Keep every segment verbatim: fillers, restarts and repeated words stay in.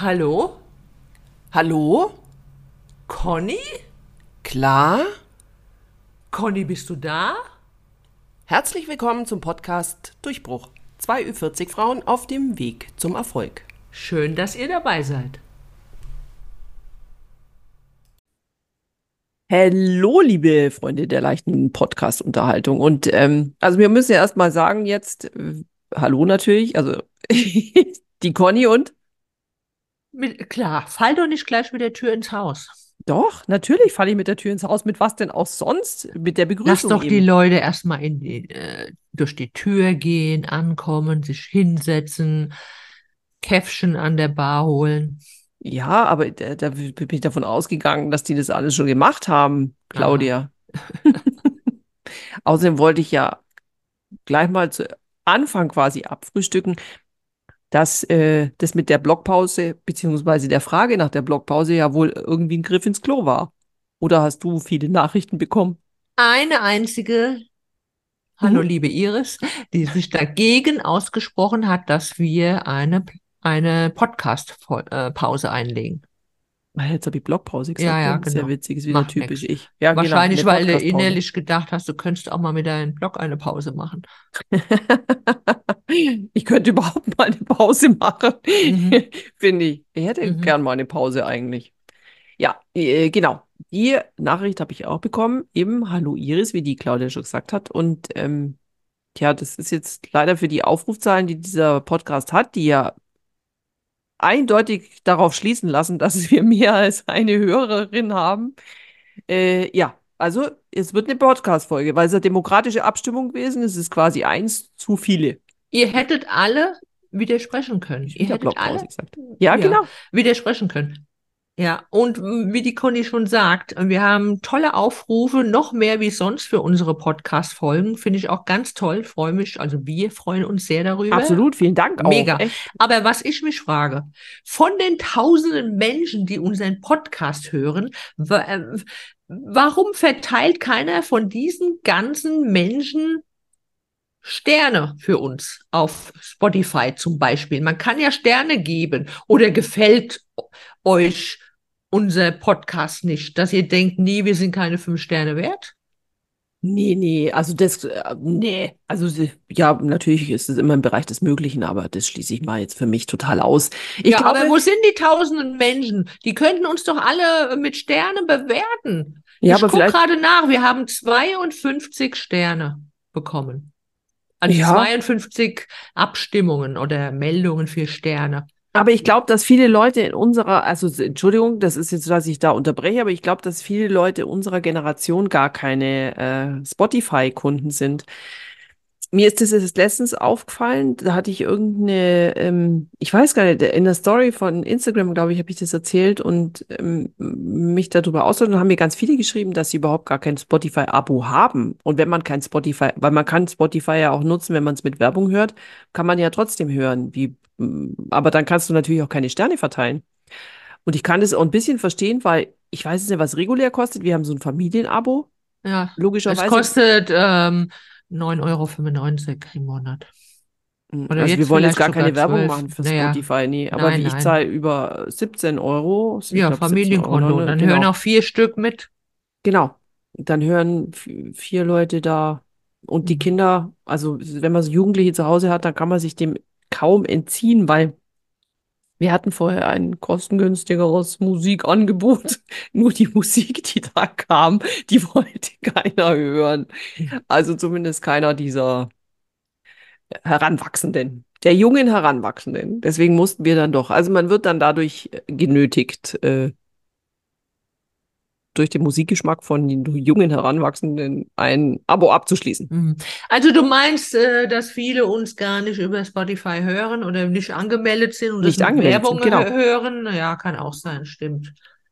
Hallo? Hallo? Conny? Klar? Conny, bist du da? Herzlich willkommen zum Podcast Durchbruch. Zwei Ü vierzig Frauen auf dem Weg zum Erfolg. Schön, dass ihr dabei seid. Hallo, liebe Freunde der leichten Podcast-Unterhaltung. Und ähm, also wir müssen ja erstmal sagen jetzt, äh, hallo natürlich, also die Conny und Mit, klar, fall doch nicht gleich mit der Tür ins Haus. doch, natürlich falle ich mit der Tür ins Haus. Mit was denn auch sonst? Mit der Lass Begrüßung doch die eben. Leute erstmal in die, äh, durch die Tür gehen, ankommen, sich hinsetzen, Käffchen an der Bar holen. Ja, aber da, da bin ich davon ausgegangen, dass die das alles schon gemacht haben, Aha. Claudia. Außerdem wollte ich ja gleich mal zu Anfang quasi abfrühstücken, dass äh, das mit der Blockpause beziehungsweise der Frage nach der Blockpause ja wohl irgendwie ein Griff ins Klo war. Oder hast du viele Nachrichten bekommen? Eine einzige, hallo Mhm. liebe Iris, die sich dagegen ausgesprochen hat, dass wir eine, eine Podcast-Pause einlegen. Ah, jetzt habe ich Blockpause Ja, gesagt, ja, gell? Sehr genau. witzig, ist wieder Macht typisch nix. ich. Ja, genau, Wahrscheinlich, eine weil du Podcastpause. innerlich gedacht hast, du könntest auch mal mit deinem Blog eine Pause machen. Ich könnte überhaupt mal eine Pause machen, Mhm. finde ich. Ich hätte Mhm. gern mal eine Pause eigentlich. Ja, äh, genau. Die Nachricht habe ich auch bekommen. Eben, hallo Iris, wie die Claudia schon gesagt hat. Und ähm, tja, das ist jetzt leider für die Aufrufzahlen, die dieser Podcast hat, die ja eindeutig darauf schließen lassen, dass wir mehr als eine Hörerin haben. Äh, ja, also es wird eine Podcast-Folge, weil es eine demokratische Abstimmung gewesen ist. Es ist quasi eins zu viele. Ihr hättet alle widersprechen Hab können. ich Ihr wieder hättet alle, Blockpause gesagt. Ja, ja, genau. widersprechen können. Ja, und mm, wie die Conny schon sagt, wir haben tolle Aufrufe, noch mehr wie sonst für unsere Podcast-Folgen. Finde ich auch ganz toll, freue mich. Also wir freuen uns sehr darüber. Absolut. Vielen Dank auch. Mega. Echt. Aber was ich mich frage, von den tausenden Menschen, die unseren Podcast hören, wa äh, warum verteilt keiner von diesen ganzen Menschen Sterne für uns auf Spotify zum Beispiel? Man kann ja Sterne geben oder gefällt euch unser Podcast nicht, dass ihr denkt, nee, wir sind keine fünf Sterne wert? Nee, nee, also das, äh, nee, also sie- ja, natürlich ist es immer im Bereich des Möglichen, aber das schließe ich mal jetzt für mich total aus. Ich Ja, aber glaube, wo sind die tausenden Menschen? Die könnten uns doch alle mit Sternen bewerten. ja, Ich aber gucke vielleicht, gerade nach, wir haben zweiundfünfzig Sterne bekommen. Also ja, zweiundfünfzig Abstimmungen oder Meldungen für Sterne. aber ich glaube, dass viele Leute in unserer, also s- Entschuldigung, das ist jetzt, dass ich da unterbreche, aber ich glaube, dass viele Leute unserer Generation gar keine äh, Spotify-Kunden sind. Mir ist das jetzt letztens aufgefallen, da hatte ich irgendeine, ähm, ich weiß gar nicht, in der Story von Instagram, glaube ich, habe ich das erzählt und ähm, mich darüber ausgelassen und haben mir ganz viele geschrieben, dass sie überhaupt gar kein Spotify-Abo haben. Und wenn man kein Spotify, weil man kann Spotify ja auch nutzen, wenn man es mit Werbung hört, kann man ja trotzdem hören. Wie, mm, aber dann kannst du natürlich auch keine Sterne verteilen. Und ich kann das auch ein bisschen verstehen, weil ich weiß jetzt nicht, was regulär kostet. Wir haben so ein Familienabo, Ja, es logischerweise. kostet ähm, neun Euro fünfundneunzig im Monat. Mm, Oder Also wir jetzt wollen jetzt vielleicht gar sogar keine Werbung zwölf. machen für Naja, Spotify, nee. Aber nein, wie ich nein. zahle über siebzehn Euro, ich Ja, glaube siebzehn Euro, Familienkonto. ne? Dann hören Genau, auch vier Stück mit. genau. Dann hören v- vier Leute da und die Mhm. Kinder, also wenn man so Jugendliche zu Hause hat, dann kann man sich dem kaum entziehen, weil wir hatten vorher ein kostengünstigeres Musikangebot. Nur die Musik, die da kam, die wollte keiner hören. Also zumindest keiner dieser Heranwachsenden, der jungen Heranwachsenden. Deswegen mussten wir dann doch, also man wird dann dadurch äh, genötigt, äh, durch den Musikgeschmack von den jungen Heranwachsenden ein Abo abzuschließen. Mhm. Also du meinst, äh, dass viele uns gar nicht über Spotify hören oder nicht angemeldet sind und das Nicht mit angemeldet Werbung sind, hö- genau. hören? Ja, kann auch sein, stimmt.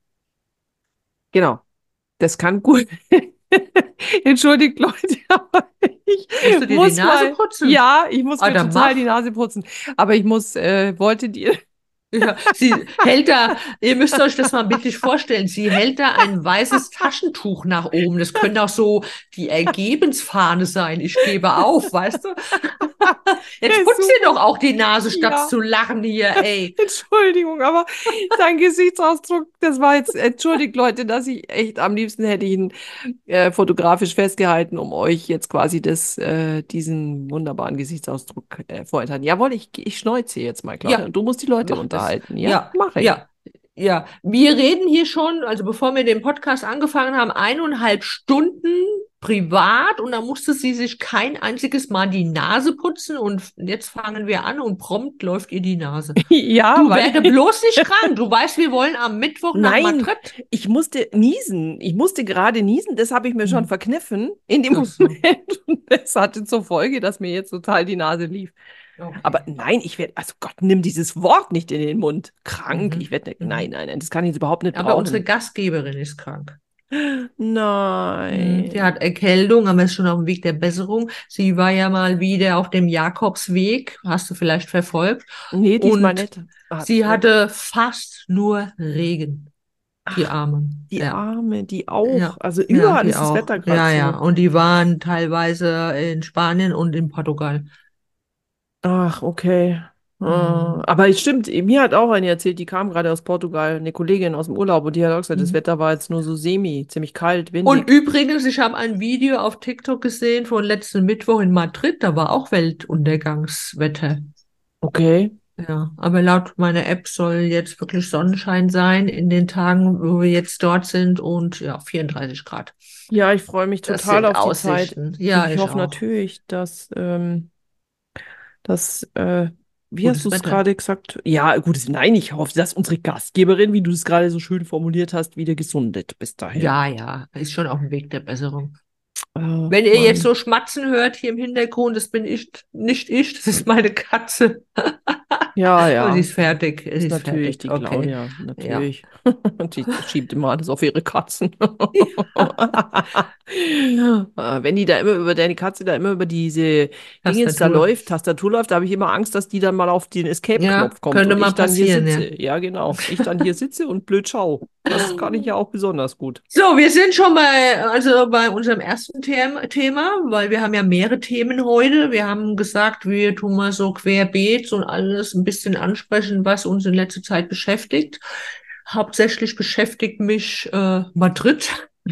Genau. Das kann gut. Entschuldigt, Leute, aber ich Musst du dir die muss Nase mal, putzen? ja, ich muss Ah, mir dann total die mach. Nase putzen. Aber ich muss, äh, wollte dir, Ja, sie hält da, ihr müsst euch das mal bildlich vorstellen, sie hält da ein weißes Taschentuch nach oben. Das könnte auch so die Ergebensfahne sein. Ich gebe auf, weißt du? Jetzt Ja, putz dir super. doch auch die Nase, statt Ja. zu lachen hier, ey. Entschuldigung, aber dein Gesichtsausdruck, das war jetzt, entschuldigt Leute, dass ich echt am liebsten hätte ich ihn äh, fotografisch festgehalten, um euch jetzt quasi das, äh, diesen wunderbaren Gesichtsausdruck äh, vorenthalten. Jawohl, ich, ich schneuze jetzt mal, Claudia. Ja, Und du musst die Leute mach das. unterhalten, ja? Ja, Mache ich. ja, ja. Wir reden hier schon, also bevor wir den Podcast angefangen haben, eineinhalb Stunden privat und da musste sie sich kein einziges Mal die Nase putzen und jetzt fangen wir an und prompt läuft ihr die Nase. Ja, Du weil werde ich, bloß nicht krank. Du weißt, wir wollen am Mittwoch nach nein, Madrid. ich musste niesen. Ich musste gerade niesen, das habe ich mir schon Hm. verkniffen in dem Ach so, Moment. Und das hatte zur Folge, dass mir jetzt total die Nase lief. Aber okay. nein, ich werde, also Gott, nimm dieses Wort nicht in den Mund. Krank, ich Mhm. werde, nein, Mhm. nein, nein, das kann ich jetzt überhaupt nicht Aber unsere brauchen. Gastgeberin ist krank. Mhm. Sie Nein. hat Erkältung, aber ist schon auf dem Weg der Besserung. Sie war ja mal wieder auf dem Jakobsweg, hast du vielleicht verfolgt. Nee, diesmal Und nicht. Ah, sie äh, hatte fast nur Regen, die ach, Armen. die Ja, Arme, die auch. ja, Also ja, überall die ist das auch. Wetter gerade Ja, ja. so. Und die waren teilweise in Spanien und in Portugal. Ach, okay. Äh, Mhm. Aber es stimmt, mir hat auch eine erzählt, die kam gerade aus Portugal, eine Kollegin aus dem Urlaub, und die hat auch gesagt, das Mhm. Wetter war jetzt nur so semi, ziemlich kalt, Und windig. übrigens, ich habe ein Video auf TikTok gesehen von letzten Mittwoch in Madrid, da war auch Weltuntergangswetter. Okay. Ja, aber laut meiner App soll jetzt wirklich Sonnenschein sein in den Tagen, wo wir jetzt dort sind und ja, vierunddreißig Grad. Ja, ich freue mich Das total sind auf die Zeit. Aussichten. Ja, Ich ich hoffe auch. natürlich, dass, ähm, dass äh, wie hast du Gutes es Wetter. gerade gesagt? Ja, gut, nein, ich hoffe, dass unsere Gastgeberin, wie du es gerade so schön formuliert hast, wieder gesundet bis dahin. Ja, ja, ist schon auf dem Weg der Besserung. Ach, Wenn ihr jetzt Mann. so Schmatzen hört hier im Hintergrund, das bin ich, nicht ich, das ist meine Katze. Ja, Aber sie ja, ist fertig. ist Sie ist natürlich fertig. die Okay. Claudia, Ja. natürlich. Und die schiebt immer alles auf ihre Katzen. Äh, Wenn die da immer über deine Katze da immer über diese Dingens da Tastatur. läuft, Tastatur läuft, da habe ich immer Angst, dass die dann mal auf den Ja, Escape-Knopf kommt könnte und mal ich dann hier passieren, ja. sitze. Ja, genau. Ich dann hier sitze und blöd schau. Das kann ich ja auch besonders gut. So, wir sind schon bei, also bei unserem ersten Thema, Thema, weil wir haben ja mehrere Themen heute. Wir haben gesagt, wir tun mal so querbeet und alles ein bisschen ansprechen, was uns in letzter Zeit beschäftigt. Hauptsächlich beschäftigt mich äh, Madrid.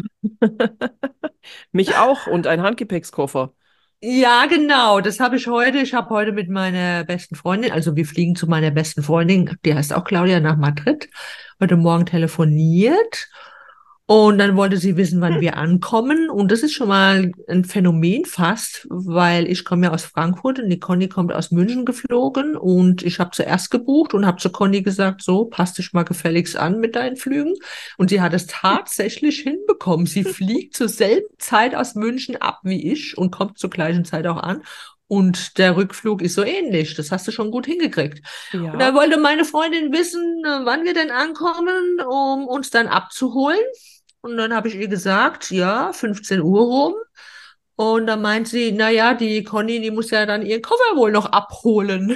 Mich auch und ein Handgepäckskoffer. Ja, genau, das habe ich heute. Ich habe heute mit meiner besten Freundin, also wir fliegen zu meiner besten Freundin, die heißt auch Claudia, nach Madrid, heute Morgen telefoniert. Und dann wollte sie wissen, wann wir ankommen. Und das ist schon mal ein Phänomen fast, weil ich komme ja aus Frankfurt und die Conny kommt aus München geflogen. Und ich habe zuerst gebucht und habe zu Conny gesagt, so, passt dich mal gefälligst an mit deinen Flügen. Und sie hat es tatsächlich hinbekommen. Sie fliegt zur selben Zeit aus München ab wie ich und kommt zur gleichen Zeit auch an. Und der Rückflug ist so ähnlich. Das hast du schon gut hingekriegt. Und da Ja. wollte meine Freundin wissen, äh, wann wir denn ankommen, um uns dann abzuholen. Und dann habe ich ihr gesagt, ja, fünfzehn Uhr rum. Und dann meint sie, na ja, die Conny, die muss ja dann ihren Koffer wohl noch abholen.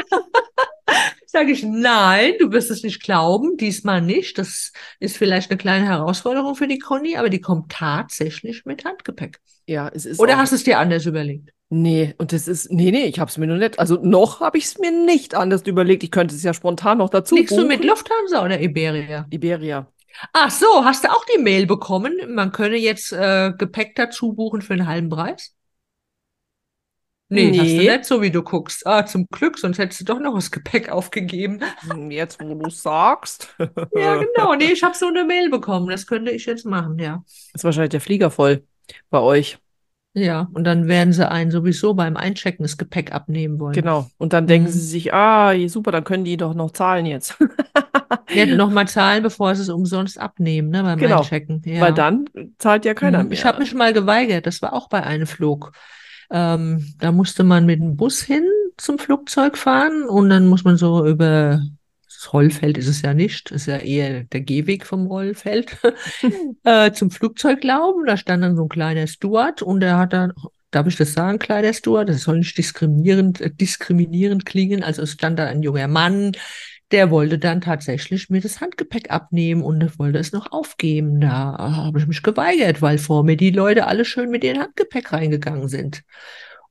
Sage ich, nein, du wirst es nicht glauben, diesmal nicht. Das ist vielleicht eine kleine Herausforderung für die Conny, aber die kommt tatsächlich mit Handgepäck. Ja, es ist Oder auch. hast du es dir anders überlegt? Nee, und das ist, nee, nee, ich habe es mir noch nicht, also noch habe ich es mir nicht anders überlegt. Ich könnte es ja spontan noch dazu Fliegst du mit buchen. Lufthansa oder Iberia? Iberia. Ach so, hast du auch die Mail bekommen? Man könne jetzt äh, Gepäck dazu buchen für einen halben Preis? Nee, hast du Nee, nicht, so wie du guckst. Ah, zum Glück, sonst hättest du doch noch das Gepäck aufgegeben. hm, jetzt wo du sagst. Ja, genau. Nee, ich habe so eine Mail bekommen. Das könnte ich jetzt machen, ja. Ist wahrscheinlich der Flieger voll bei euch. Ja, und dann werden sie einen sowieso beim Einchecken das Gepäck abnehmen wollen. Genau. Und dann denken sie Hm. sich, ah, je- super, dann können die doch noch zahlen jetzt. Ja, nochmal zahlen, bevor sie es umsonst abnehmen, ne, beim Genau. Einchecken. Weil Ja. dann zahlt ja keiner Hm. Ich habe mehr. mich mal geweigert. Das war auch bei einem Flug. Ähm, da musste man mit dem Bus hin zum Flugzeug fahren und dann muss man so über das Rollfeld ist es ja nicht, ist ja eher der Gehweg vom Rollfeld äh, zum Flugzeug laufen. Da stand dann so ein kleiner Steward und der hat dann, darf ich das sagen, kleiner Steward? Das soll nicht diskriminierend, äh, diskriminierend klingen. Also es stand da ein junger Mann, der wollte dann tatsächlich mir das Handgepäck abnehmen und er wollte es noch aufgeben. Da habe ich mich geweigert, weil vor mir die Leute alle schön mit ihrem Handgepäck reingegangen sind.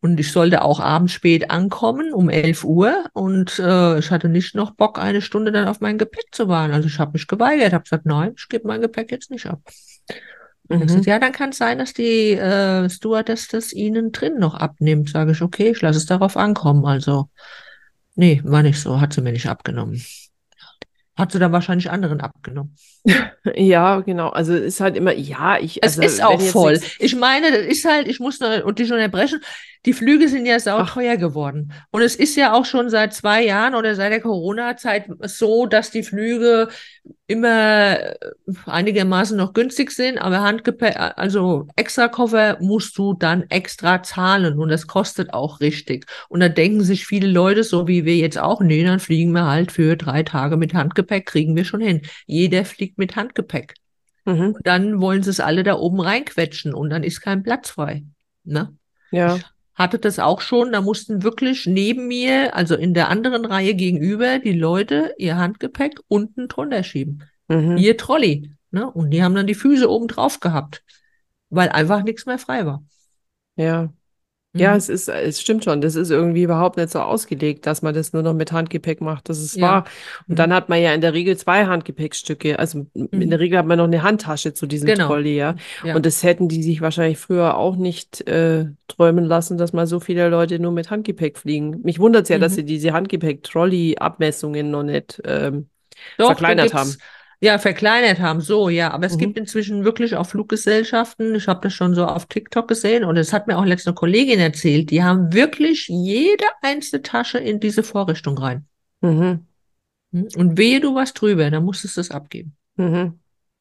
Und ich sollte auch abends spät ankommen, um elf Uhr. Und äh, ich hatte nicht noch Bock, eine Stunde dann auf mein Gepäck zu warten. Also ich habe mich geweigert, habe gesagt, nein, ich gebe mein Gepäck jetzt nicht ab. Und er sagt, Mhm. ja, dann kann es sein, dass die äh, Stewardess das Ihnen drin noch abnimmt. Sage ich, okay, ich lasse es darauf ankommen. Also, nee, war nicht so, hat sie mir nicht abgenommen. Hat sie dann wahrscheinlich anderen abgenommen. Ja, genau. Also ist halt immer, ja, ich, Es also ist wenn auch jetzt voll. nichts. Ich meine, das ist halt, ich muss noch, und dich unterbrechen, die Flüge sind ja Ach, sauteuer geworden. Und es ist ja auch schon seit zwei Jahren oder seit der Corona-Zeit so, dass die Flüge immer äh, einigermaßen noch günstig sind, aber Handgepäck, also extra Koffer musst du dann extra zahlen und das kostet auch richtig. Und da denken sich viele Leute, so wie wir jetzt auch, nee, dann fliegen wir halt für drei Tage mit Handgepäck, kriegen wir schon hin. Jeder fliegt mit Handgepäck. mhm. Und dann wollen sie es alle da oben reinquetschen und dann ist kein Platz frei. Ne? Ja. Ich hatte das auch schon, da mussten wirklich neben mir, also in der anderen Reihe gegenüber, die Leute ihr Handgepäck unten drunter schieben. Mhm. Ihr Trolley. Ne? Und die haben dann die Füße oben drauf gehabt, weil einfach nichts mehr frei war. Ja. Ja, es Mhm. ist, es stimmt schon. Das ist irgendwie überhaupt nicht so ausgelegt, dass man das nur noch mit Handgepäck macht. Das ist wahr. Ja. Und dann Mhm. hat man ja in der Regel zwei Handgepäckstücke. Also in der Mhm. Regel hat man noch eine Handtasche zu diesem Genau. Trolley, ja. Und Ja. das hätten die sich wahrscheinlich früher auch nicht äh, träumen lassen, dass mal so viele Leute nur mit Handgepäck fliegen. Mich wundert es ja, dass sie Mhm. diese Handgepäck-Trolley-Abmessungen noch nicht ähm, Doch, da verkleinert gibt's, haben. ja, verkleinert haben, so, ja. Aber es Mhm. gibt inzwischen wirklich auch Fluggesellschaften, ich habe das schon so auf TikTok gesehen und es hat mir auch letzte eine Kollegin erzählt, die haben wirklich jede einzelne Tasche in diese Vorrichtung rein. Mhm. Hm? Und wehe du was drüber, dann musstest du es abgeben. Mhm.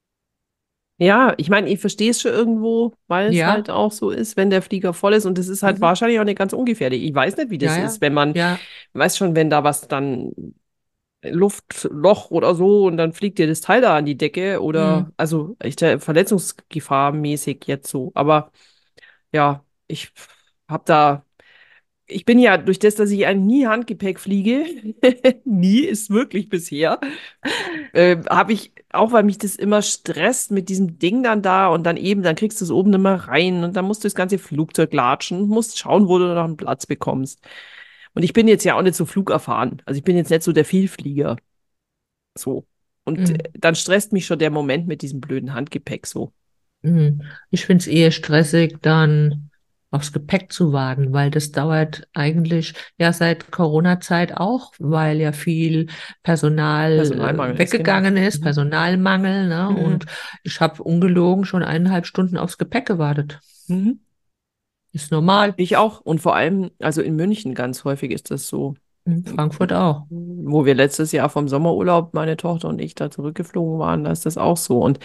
Ja, ich meine, ich verstehe es schon irgendwo, weil es halt Ja, auch so ist, wenn der Flieger voll ist und es ist halt mhm. wahrscheinlich auch nicht ganz ungefährlich. Ich weiß nicht, wie Ja, das ja, ist, wenn man, ja, weiß schon, wenn da was dann Luftloch oder so und dann fliegt dir das Teil da an die Decke oder mhm. also echte Verletzungsgefahr mäßig jetzt so. Aber ja, ich habe da ich bin ja durch das, dass ich eigentlich nie Handgepäck fliege, nie ist wirklich bisher, äh, habe ich, auch weil mich das immer stresst mit diesem Ding dann da und dann eben, dann kriegst du es oben nicht mehr rein und dann musst du das ganze Flugzeug latschen, musst schauen, wo du noch einen Platz bekommst. Und ich bin jetzt ja auch nicht so flugerfahren. Also ich bin jetzt nicht so der Vielflieger. So. Und äh, Mhm. dann stresst mich schon der Moment mit diesem blöden Handgepäck so. Mhm. Ich finde es eher stressig, dann aufs Gepäck zu warten, weil das dauert eigentlich ja seit Corona-Zeit auch, weil ja viel Personal Personalmangel äh, ist, genau. weggegangen ist, Mhm. Personalmangel, ne? Und Mhm. ich habe ungelogen schon eineinhalb Stunden aufs Gepäck gewartet. Mhm. Ist normal. Ich auch. Und vor allem, also in München ganz häufig ist das so. In Frankfurt auch. Wo wir letztes Jahr vom Sommerurlaub, meine Tochter und ich da zurückgeflogen waren, da ist das auch so. Und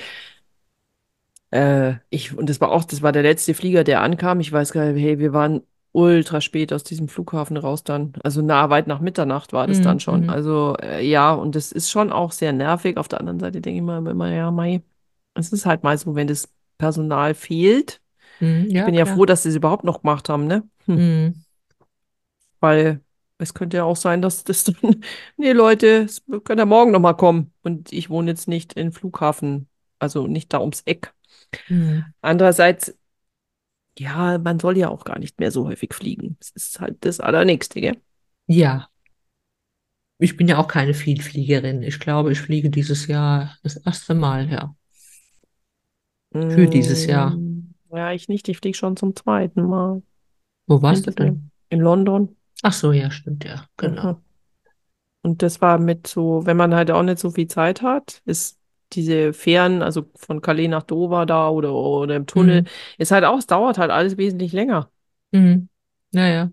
äh, ich, und das war auch, das war der letzte Flieger, der ankam. Ich weiß gar nicht, hey, wir waren ultra spät aus diesem Flughafen raus dann. Also nah weit nach Mitternacht war das dann Mhm. schon. Mhm. Also äh, ja, und das ist schon auch sehr nervig. Auf der anderen Seite denke ich mir immer, ja, Mai, es ist halt mal so, wenn das Personal fehlt. Mhm. Ich Ja, bin ja froh, klar. dass sie es überhaupt noch gemacht haben, ne? Hm. Mhm. Weil es könnte ja auch sein, dass das dann, nee, Leute, es können ja morgen noch mal kommen. Und ich wohne jetzt nicht in Flughafen, also nicht da ums Eck. Mhm. Andererseits, ja, man soll ja auch gar nicht mehr so häufig fliegen. Es ist halt das Allernächste, gell? Ja, ich bin ja auch keine Vielfliegerin. Ich glaube, ich fliege dieses Jahr das erste Mal, ja. Für dieses Jahr. Mm, ja, ich nicht. Ich fliege schon zum zweiten Mal Wo in warst du diesem Jahr. denn? In London. Ach so, ja, stimmt, ja, Mhm. genau. Und das war mit so, wenn man halt auch nicht so viel Zeit hat, ist diese Fähren, also von Calais nach Dover da oder, oder im Tunnel, Mhm. ist halt auch, es dauert halt alles wesentlich länger. Mhm. Naja.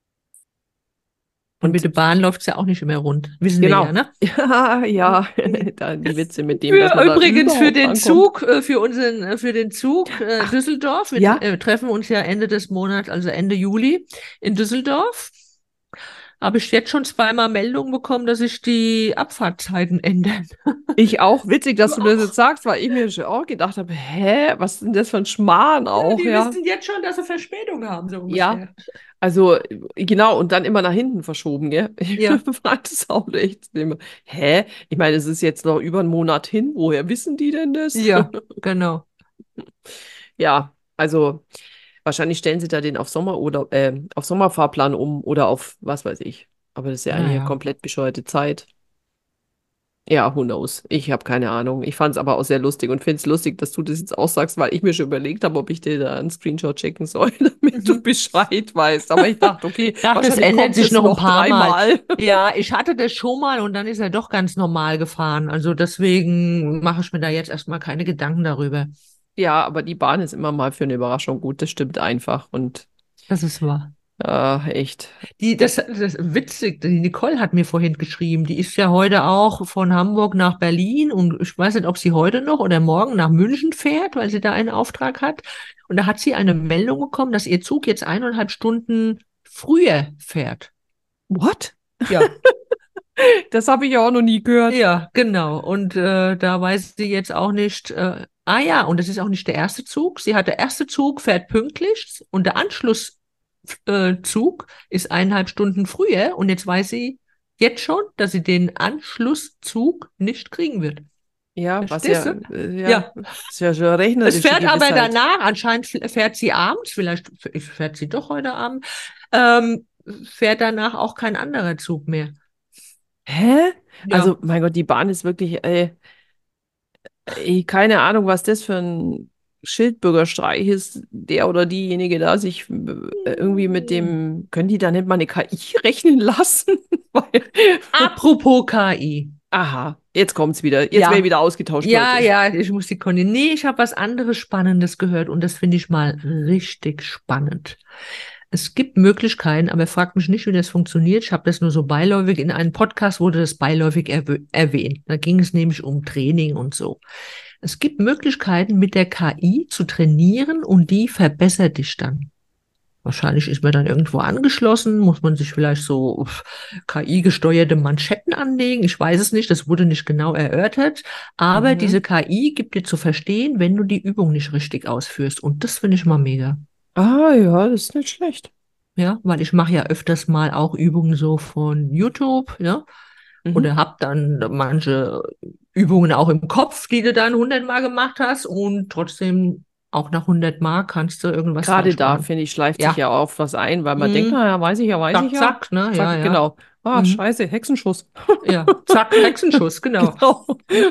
Und mit Und der Bahn läuft es ja auch nicht immer rund. Wissen wir ja, genau, ne? ja, ja, Mhm. da die Witze mit dem, dass Für, man da übrigens für überhaupt den ankommt. Zug, äh, für unseren, äh, für den Zug äh, Ach, Düsseldorf. Wir tre ja, äh, treffen uns ja Ende des Monats, also Ende Juli in Düsseldorf. Habe ich jetzt schon zweimal Meldungen bekommen, dass sich die Abfahrtzeiten ändern. ich auch. Witzig, Du dass du das auch? jetzt sagst, weil ich mir schon auch gedacht habe, hä, was ist denn das für ein Schmarrn Ja, auch, die ja? wissen jetzt schon, dass sie Verspätung haben, so Ja, ungefähr. also genau, und dann immer nach hinten verschoben, gell? Ich Ja, frage das auch echt immer. Hä? Ich meine, es ist jetzt noch über einen Monat hin. Woher wissen die denn das? ja, genau. Ja, also. Wahrscheinlich stellen sie da den auf Sommer oder äh, auf Sommerfahrplan um oder auf was weiß ich. Aber das ist ja eigentlich eine Naja. komplett bescheuerte Zeit. Ja, who knows? Ich habe keine Ahnung. Ich fand es aber auch sehr lustig und finde es lustig, dass du das jetzt auch sagst, weil ich mir schon überlegt habe, ob ich dir da einen Screenshot schicken soll, damit du Mhm. Bescheid weißt. Aber ich dachte, okay, Ach, das wahrscheinlich ändert kommt sich es noch ein noch paar Mal. dreimal. Ja, ich hatte das schon mal und dann ist er doch ganz normal gefahren. Also deswegen mache ich mir da jetzt erstmal keine Gedanken darüber. Ja, aber die Bahn ist immer mal für eine Überraschung gut. Das stimmt einfach. Und Das ist wahr. äh, echt. Die, das, das ist witzig, die Nicole hat mir vorhin geschrieben, die ist ja heute auch von Hamburg nach Berlin und ich weiß nicht, ob sie heute noch oder morgen nach München fährt, weil sie da einen Auftrag hat. Und da hat sie eine Meldung bekommen, dass ihr Zug jetzt eineinhalb Stunden früher fährt. What? Ja, Das habe ich ja auch noch nie gehört. ja, genau. Und äh, da weiß sie jetzt auch nicht, äh, ah ja, und das ist auch nicht der erste Zug. Sie hat der erste Zug fährt pünktlich und der Anschlusszug äh, Zug ist eineinhalb Stunden früher und jetzt weiß sie jetzt schon, dass sie den Anschlusszug nicht kriegen wird. Ja, was Verstehst ja, du? äh, ja, Ja. ist ja schon Es rechnerische fährt aber Gewissheit. danach, anscheinend fährt sie abends, vielleicht fährt sie doch heute Abend, ähm, fährt danach auch kein anderer Zug mehr. Hä? Ja. Also, mein Gott, die Bahn ist wirklich, ey, ey, keine Ahnung, was das für ein Schildbürgerstreich ist, der oder diejenige da sich äh, irgendwie mit dem, können die da nicht mal eine K I rechnen lassen? Weil, Apropos K I. aha, jetzt kommt's wieder. Jetzt werde ich Ja, wieder ausgetauscht, ja, Leute. ja, ich muss die Conny. Nee, ich habe was anderes Spannendes gehört und das finde ich mal richtig spannend. Es gibt Möglichkeiten, aber fragt mich nicht, wie das funktioniert. Ich habe das nur so beiläufig, in einem Podcast wurde das beiläufig erwäh- erwähnt. Da ging es nämlich um Training und so. Es gibt Möglichkeiten, mit der K I zu trainieren und die verbessert dich dann. Wahrscheinlich ist man dann irgendwo angeschlossen, muss man sich vielleicht so K I-gesteuerte Manschetten anlegen. Ich weiß es nicht, das wurde nicht genau erörtert. Aber Mhm. diese K I gibt dir zu verstehen, wenn du die Übung nicht richtig ausführst. Und das finde ich mal mega. Ah ja, das ist nicht schlecht. Ja, weil ich mache ja öfters mal auch Übungen so von YouTube, ja, Mhm. oder hab dann manche Übungen auch im Kopf, die du dann hundertmal gemacht hast und trotzdem auch nach hundert Mal kannst du irgendwas Gerade falsch da, machen. finde ich, schleift sich Ja, ja oft was ein, weil man denkt, mm, naja, weiß ich ja, weiß ich zack, ja. zack, ne, ja, Zack, ja. genau. Ah, Mhm. scheiße, Hexenschuss. Ja, zack, Hexenschuss, genau. Genau.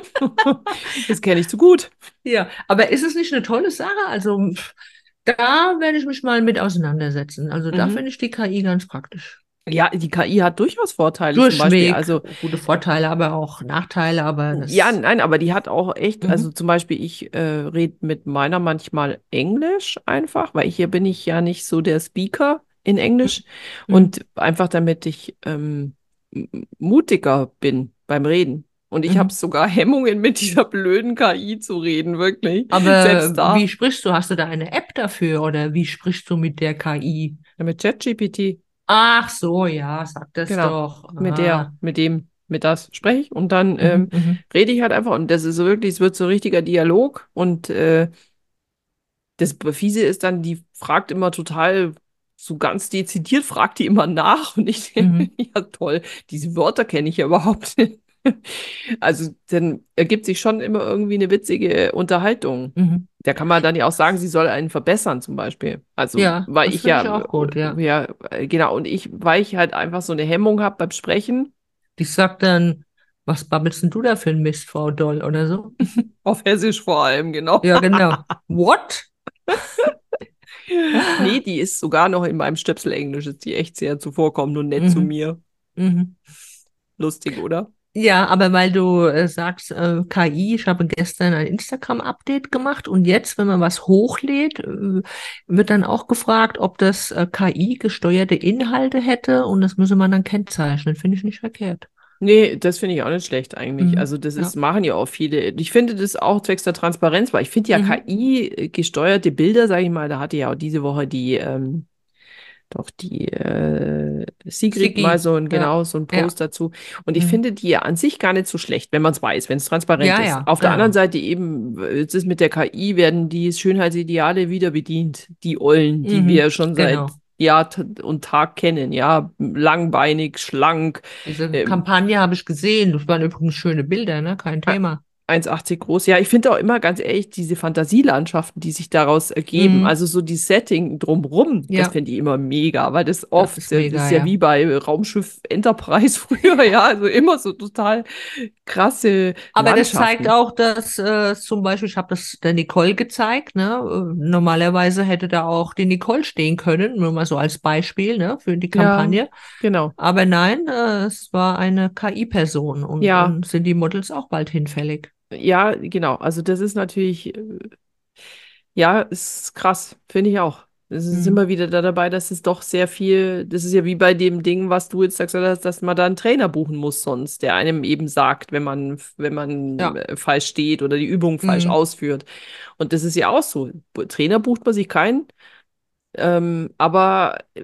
Das kenne ich zu gut. Ja, aber ist es nicht eine tolle Sache? Also pff, da werde ich mich mal mit auseinandersetzen. Also da Mhm. finde ich die K I ganz praktisch. Ja, die K I hat durchaus Vorteile, zum Beispiel. Durchweg, Also, gute Vorteile, aber auch Nachteile, aber ja, das. nein, aber die hat auch echt, also Mhm, zum Beispiel, ich äh, rede mit meiner manchmal Englisch einfach, weil hier bin ich ja nicht so der Speaker in Englisch mhm, und einfach damit ich ähm, m- mutiger bin beim Reden. Und ich habe mhm. sogar Hemmungen, mit dieser blöden K I zu reden, wirklich. Aber Selbst wie da. sprichst du? Hast du da eine App dafür oder wie sprichst du mit der K I? Ja, mit ChatGPT. Ach so, ja, sag das Genau, doch. mit der, Ah, mit dem, mit das spreche ich und dann mhm, ähm, mhm, rede ich halt einfach und das ist so wirklich, es wird so richtiger Dialog und äh, das Fiese ist dann, die fragt immer total, so ganz dezidiert fragt die immer nach und ich denke, mhm, ja toll, diese Wörter kenne ich ja überhaupt nicht. Also dann ergibt sich schon immer irgendwie eine witzige Unterhaltung. mhm. Da kann man dann ja auch sagen, sie soll einen verbessern zum Beispiel. Also, Ja, weil das ich finde ja, ich auch gut, ja. äh, ja, äh, genau, und ich, weil ich halt einfach so eine Hemmung habe beim Sprechen, Die sagt dann, was babbelst denn du da für ein Mist, Frau Doll, oder so? auf Hessisch vor allem, genau. Ja, genau. What? Nee, die ist sogar noch in meinem Stöpsel-Englisch, ist die echt sehr zuvorkommend und nett zu Mhm, mir. mhm. Lustig, oder? Ja, aber weil du äh, sagst, äh, K I, ich habe gestern ein Instagram-Update gemacht und jetzt, wenn man was hochlädt, äh, wird dann auch gefragt, ob das äh, K I-gesteuerte Inhalte hätte und das müsse man dann kennzeichnen. Finde ich nicht verkehrt. Nee, das finde ich auch nicht schlecht eigentlich. Mhm. Also das ist, Ja. machen ja auch viele. Ich finde das auch zwecks der Transparenz, weil ich finde ja Mhm. K I-gesteuerte Bilder, sage ich mal, da hatte ja auch diese Woche die, ähm, doch die äh, Sigrid mal Sigi. so ein, Ja. genau, so ein Ja. Post dazu. Und ich Mhm. finde die ja an sich gar nicht so schlecht, wenn man es weiß, wenn es transparent Ja, ist. ja, Auf der anderen genau. Seite eben, äh, jetzt ist mit der K I werden die Schönheitsideale wieder bedient, die Ollen, die wir ja Mhm. schon seit Genau. Jahr t- und Tag kennen, ja, langbeinig, schlank. Diese ähm, Kampagne habe ich gesehen. Das waren übrigens schöne Bilder, ne? Kein Ah, Thema. eins Komma achtzig groß. Ja, ich finde auch immer ganz ehrlich, diese Fantasielandschaften, die sich daraus ergeben, Mhm. also so die Setting drumrum, das Ja, finde ich immer mega, weil das das oft, ist äh, das mega, ist ja ja. wie bei Raumschiff Enterprise früher, ja, also immer so total krasse Aber das zeigt Landschaften. auch, dass äh, zum Beispiel, ich habe das der Nicole gezeigt, ne? äh, Normalerweise hätte da auch die Nicole stehen können, nur mal so als Beispiel, ne, für die Ja, Kampagne. genau. Aber nein, äh, es war eine K I-Person und, Ja, und sind die Models auch bald hinfällig. ja, genau. Also das ist natürlich, äh, ja, ist krass, finde ich auch. Es ist Mhm. immer wieder da dabei, dass es doch sehr viel, das ist ja wie bei dem Ding, was du jetzt gesagt hast, dass man da einen Trainer buchen muss sonst, der einem eben sagt, wenn man, wenn man Ja. äh, falsch steht oder die Übung falsch Mhm. ausführt. Und das ist ja auch so. Bu- Trainer bucht man sich keinen, ähm, aber äh,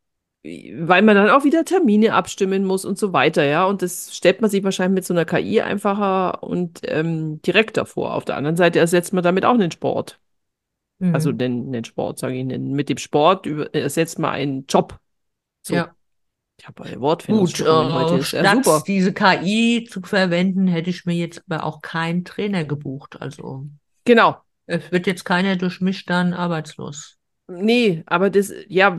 weil man dann auch wieder Termine abstimmen muss und so weiter, ja. Und das stellt man sich wahrscheinlich mit so einer K I einfacher und ähm, direkter vor. Auf der anderen Seite ersetzt man damit auch einen Sport. Also Mhm. den, den Sport, sage ich, den, mit dem Sport über, ersetzt man einen Job. So, Ja. ich habe eine Gut, Wortfindungsstörung heute, äh, ist ja statt super. diese K I zu verwenden, hätte ich mir jetzt aber auch keinen Trainer gebucht. Also Genau. es wird jetzt keiner durch mich dann arbeitslos. Nee, aber das, ja,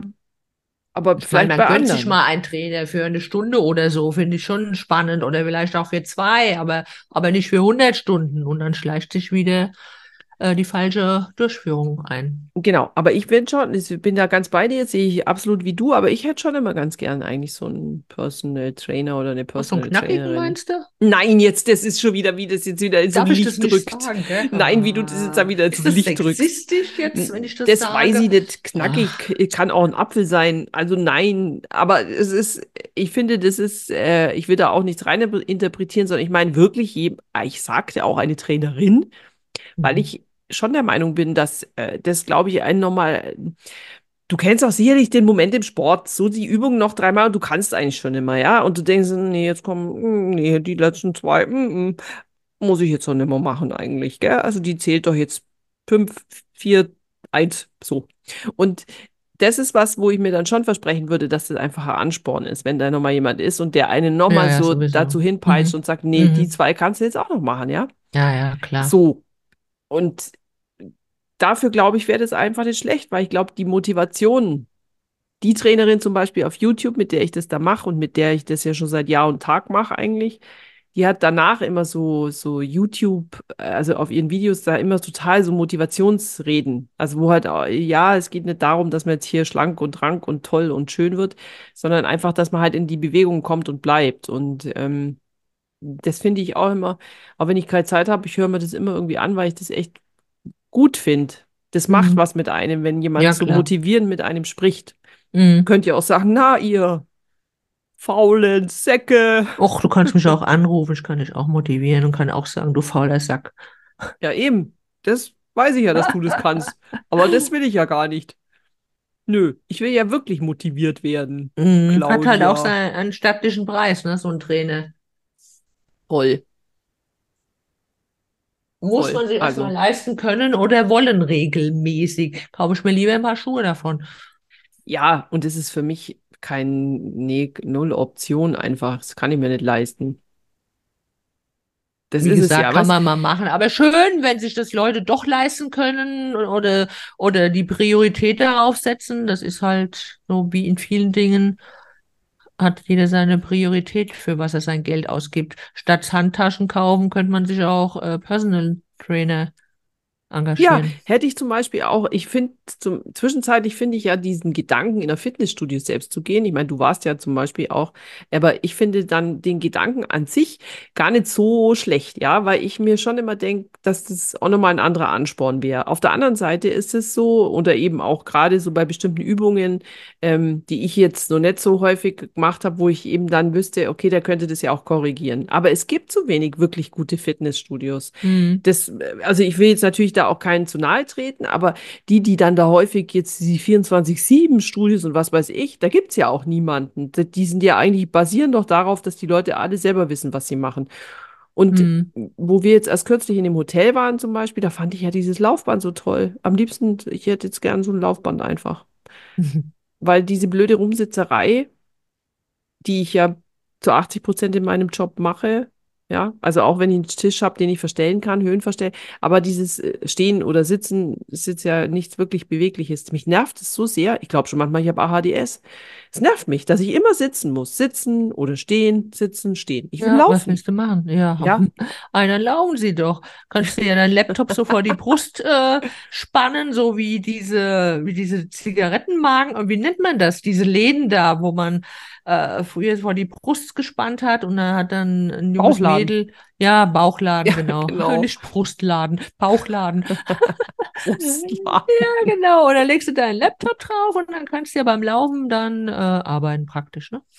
aber Ich meine, vielleicht man bei gönnt sich anderen. mal einen Trainer für eine Stunde oder so, finde ich schon spannend. Oder vielleicht auch für zwei, aber, aber nicht für hundert Stunden. Und dann schleicht sich wieder äh, die falsche Durchführung ein. Genau, aber ich bin schon, ich bin da ganz bei dir, sehe ich absolut wie du, aber ich hätte schon immer ganz gern eigentlich so einen Personal Trainer oder eine Was, so einen Personal knackigen Trainerin. meinst du? Nein, jetzt, das ist schon wieder, wie das jetzt wieder ins Darf ich das Licht nicht drückt. sagen, gell? Nein, wie du das jetzt da Ah. wieder ins Ist das Licht drückst. sexistisch jetzt, wenn N- ich das Das weiß sage? ich nicht. Ach. Knackig kann auch ein Apfel sein. Also nein, aber es ist, ich finde, das ist, äh, ich will da auch nichts rein interpretieren, sondern ich meine wirklich, je, ich sagte auch eine Trainerin, weil Mhm. ich schon der Meinung bin, dass äh, das, glaube ich, ein normal. Du kennst auch sicherlich den Moment im Sport, so die Übung noch dreimal und du kannst eigentlich schon immer, ja? Und du denkst, nee, jetzt kommen, mm, nee, die letzten zwei, mm, mm, muss ich jetzt noch nicht mehr machen eigentlich, gell? Also die zählt doch jetzt fünf, vier, eins, so. Und das ist was, wo ich mir dann schon versprechen würde, dass das einfach ein Ansporn ist, wenn da nochmal jemand ist und der einen Ja, nochmal ja, so sowieso. dazu hinpeitscht Mhm. und sagt, nee, die Mhm. zwei kannst du jetzt auch noch machen, ja? Ja, ja, klar. So. Und dafür glaube ich, wäre das einfach nicht schlecht, weil ich glaube, die Motivation, die Trainerin zum Beispiel auf YouTube, mit der ich das da mache und mit der ich das ja schon seit Jahr und Tag mache eigentlich, die hat danach immer so, so YouTube, äh, also auf ihren Videos da immer total so Motivationsreden. Also wo halt, äh, ja, es geht nicht darum, dass man jetzt hier schlank und rank und toll und schön wird, sondern einfach, dass man halt in die Bewegung kommt und bleibt. Und ähm, das finde ich auch immer, auch wenn ich keine Zeit habe, ich höre mir das immer irgendwie an, weil ich das echt gut finde. Das macht Mhm. was mit einem, wenn jemand Ja, so klar. motivierend mit einem spricht. Mhm. Könnt ihr auch sagen, na, ihr faulen Säcke. Och, du kannst mich auch anrufen, ich kann dich auch motivieren und kann auch sagen, du fauler Sack. Ja, eben. Das weiß ich ja, dass du das kannst. Aber das will ich ja gar nicht. Nö, ich will ja wirklich motiviert werden, Mhm. Hat halt auch Claudia. seinen einen stattlichen Preis, ne, so ein Trainer. Voll, Muss voll. man sich erstmal Also, leisten können oder wollen regelmäßig. Kaufe ich mir lieber ein paar Schuhe davon. ja, und es ist für mich kein, nee, null Option einfach. Das kann ich mir nicht leisten. Das Wie ist es gesagt, ja, kann was? man mal machen. Aber schön, wenn sich das Leute doch leisten können oder, oder die Priorität darauf setzen. Das ist halt so wie in vielen Dingen, hat jeder seine Priorität, für was er sein Geld ausgibt. Statt Handtaschen kaufen, könnte man sich auch äh, Personal Trainer Ja, engagieren. hätte ich zum Beispiel auch, ich finde, zum, zwischenzeitlich finde ich ja diesen Gedanken, in ein Fitnessstudio selbst zu gehen. Ich meine, du warst ja zum Beispiel auch, aber ich finde dann den Gedanken an sich gar nicht so schlecht, ja, weil ich mir schon immer denke, dass das auch nochmal ein anderer Ansporn wäre. Auf der anderen Seite ist es so, oder eben auch gerade so bei bestimmten Übungen, ähm, die ich jetzt noch nicht so häufig gemacht habe, wo ich eben dann wüsste, okay, der könnte das ja auch korrigieren. Aber es gibt so wenig wirklich gute Fitnessstudios. Hm. Das, also ich will jetzt natürlich da auch keinen zu nahe treten, aber die, die dann da häufig jetzt die vierundzwanzig sieben Studios und was weiß ich, da gibt es ja auch niemanden. Die die sind ja eigentlich, basieren doch darauf, dass die Leute alle selber wissen, was sie machen. Und Hm. wo wir jetzt erst kürzlich in dem Hotel waren zum Beispiel, da fand ich ja dieses Laufband so toll. Am liebsten, ich hätte jetzt gern so ein Laufband einfach. Weil diese blöde Rumsitzerei, die ich ja zu achtzig Prozent in meinem Job mache, Ja, also auch wenn ich einen Tisch habe, den ich verstellen kann, Höhen verstellen, aber dieses äh, Stehen oder Sitzen ist jetzt ja nichts wirklich Bewegliches. Mich nervt es so sehr. Ich glaube schon manchmal, ich habe A D H S. Es nervt mich, dass ich immer sitzen muss. Sitzen oder stehen, sitzen, stehen. Ich will Ja, was laufen. willst du machen? Ja, Ja, einer laufen Sie doch. Kannst du ja deinen Laptop so vor die Brust äh, spannen, so wie diese, wie diese Zigarettenmagen. Und wie nennt man das? Diese Läden da, wo man äh, früher vor die Brust gespannt hat und dann hat dann ein junges Bauchladen. Mädel, ja, Ja, Bauchladen, genau. genau. Nicht Brustladen, Bauchladen. Brustladen. Ja, genau. Und dann legst du deinen Laptop drauf und dann kannst du ja beim Laufen dann äh, arbeiten praktisch, ne?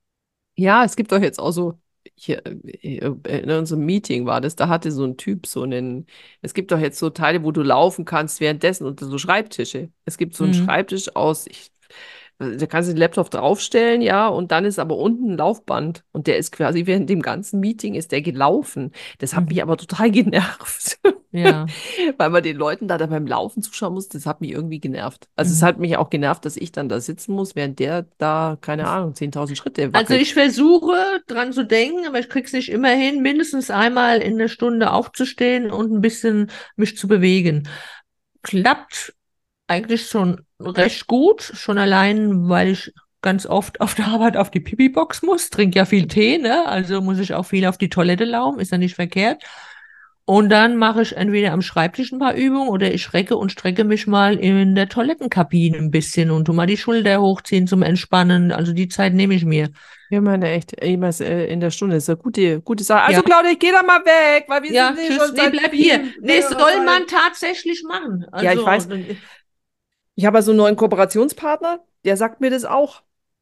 Ja, es gibt doch jetzt auch so, hier äh, äh, in unserem Meeting war das, da hatte so ein Typ so einen, es gibt doch jetzt so Teile, wo du laufen kannst währenddessen und so Schreibtische. Es gibt so einen Mhm. Schreibtisch aus, ich, da kannst du den Laptop draufstellen, ja, und dann ist aber unten ein Laufband und der ist quasi während dem ganzen Meeting ist der gelaufen. Das hat mich Mhm. aber total genervt. Ja. Weil man den Leuten da, da beim Laufen zuschauen muss, das hat mich irgendwie genervt. Also es Mhm. hat mich auch genervt, dass ich dann da sitzen muss, während der da, keine Ahnung, zehntausend Schritte Also wackelt. ich versuche dran zu denken, aber ich krieg's nicht immer hin, mindestens einmal in der Stunde aufzustehen und ein bisschen mich zu bewegen. Klappt eigentlich schon recht gut, schon allein, weil ich ganz oft auf der Arbeit auf die Pipi-Box muss, trinke ja viel Tee, ne? Also muss ich auch viel auf die Toilette laufen, ist ja nicht verkehrt. Und dann mache ich entweder am Schreibtisch ein paar Übungen oder ich recke und strecke mich mal in der Toilettenkabine ein bisschen und tu mal die Schulter hochziehen zum Entspannen. Also die Zeit nehme ich mir. Ja, meine echt, jemals äh, in der Stunde ist eine gute, gute Sache. Ja, Also Claudia, ich gehe da mal weg, weil wir sind ja, hier tschüss. schon Nee, seit bleib hier. viel Nee, längerer soll Zeit. man tatsächlich machen. Ja, ich Also, weiß. Ich habe also einen neuen Kooperationspartner, der sagt mir das auch,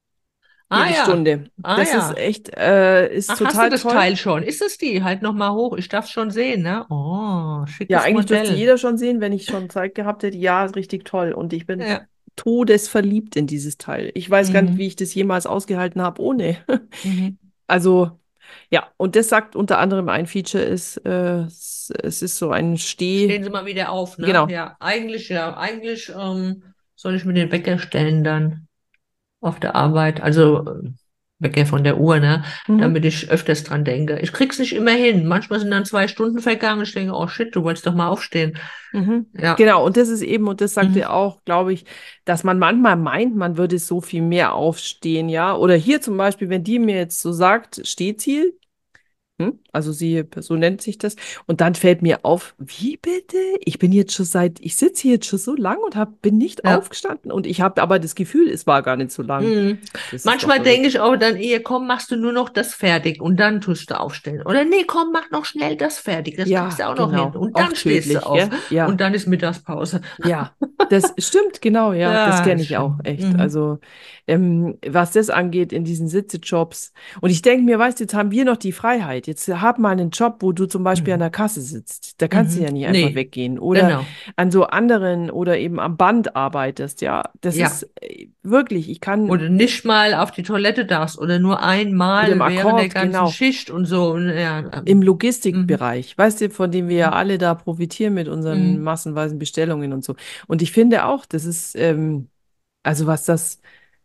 ah jede ja, Stunde. ah Das ist ja. echt, äh, ist Ach, hast du total das toll. Teil schon? Ist es die? Halt noch mal hoch. Ich darf schon sehen, ne? Oh, Ja, schickes eigentlich dürfte Modell. jeder schon sehen, wenn ich schon Zeit gehabt hätte. Ja, ist richtig toll. Und ich bin Ja. todesverliebt in dieses Teil. Ich weiß gar nicht, wie Mhm. ich das jemals ausgehalten habe ohne. Mhm. Also, ja, und das sagt unter anderem ein Feature ist, äh, es, es ist so ein Steh, Stehen Sie mal wieder auf, ne? genau. Ja, eigentlich, ja. Eigentlich ähm, soll ich mir den Wecker stellen dann auf der Arbeit. Also äh, Wecker von der Uhr, ne? Mhm. Damit ich öfters dran denke. Ich krieg's nicht immer hin. Manchmal sind dann zwei Stunden vergangen. Ich denke, oh shit, du wolltest doch mal aufstehen. Mhm. Ja. Genau, und das ist eben, und das sagt Mhm. er auch, glaube ich, dass man manchmal meint, man würde so viel mehr aufstehen, ja. Oder hier zum Beispiel, wenn die mir jetzt so sagt, Stehziel, hm? Also sie, so nennt sich das. Und dann fällt mir auf, wie bitte? Ich bin jetzt schon seit, ich sitze hier jetzt schon so lang und hab, bin nicht Ja. aufgestanden. Und ich habe aber das Gefühl, es war gar nicht so lang. Mhm. Das ist doch Manchmal denke verrückt. ich auch dann eher, komm, machst du nur noch das fertig und dann tust du aufstehen. Oder nee, komm, mach noch schnell das fertig. Das kriegst Ja, du auch noch hin. genau. Und Auch dann stehst du tödlich, auf. gell? Ja. Und dann ist Mittagspause. Ja, das stimmt, genau, ja, das Ja, kenne ist ich auch schlimm. echt. Mhm. Also, ähm, was das angeht in diesen Sitzejobs. Und ich denke mir, weißt du, jetzt haben wir noch die Freiheit. Jetzt hab mal einen Job, wo du zum Beispiel an der Mhm. Kasse sitzt. Da kannst du Mhm. ja nicht einfach Nee, weggehen. Oder genau. an so anderen oder eben am Band arbeitest. Ja, das Ja. ist äh, wirklich, ich kann, Oder nicht mal auf die Toilette darfst oder nur oder im einmal während der Akkord, ganzen genau. Schicht und so. Und ja, Im ähm, mhm. Logistikbereich, weißt du, von dem wir ja Mhm. alle da profitieren mit unseren Mhm. massenweisen Bestellungen und so. Und ich finde auch, das ist, ähm, also was das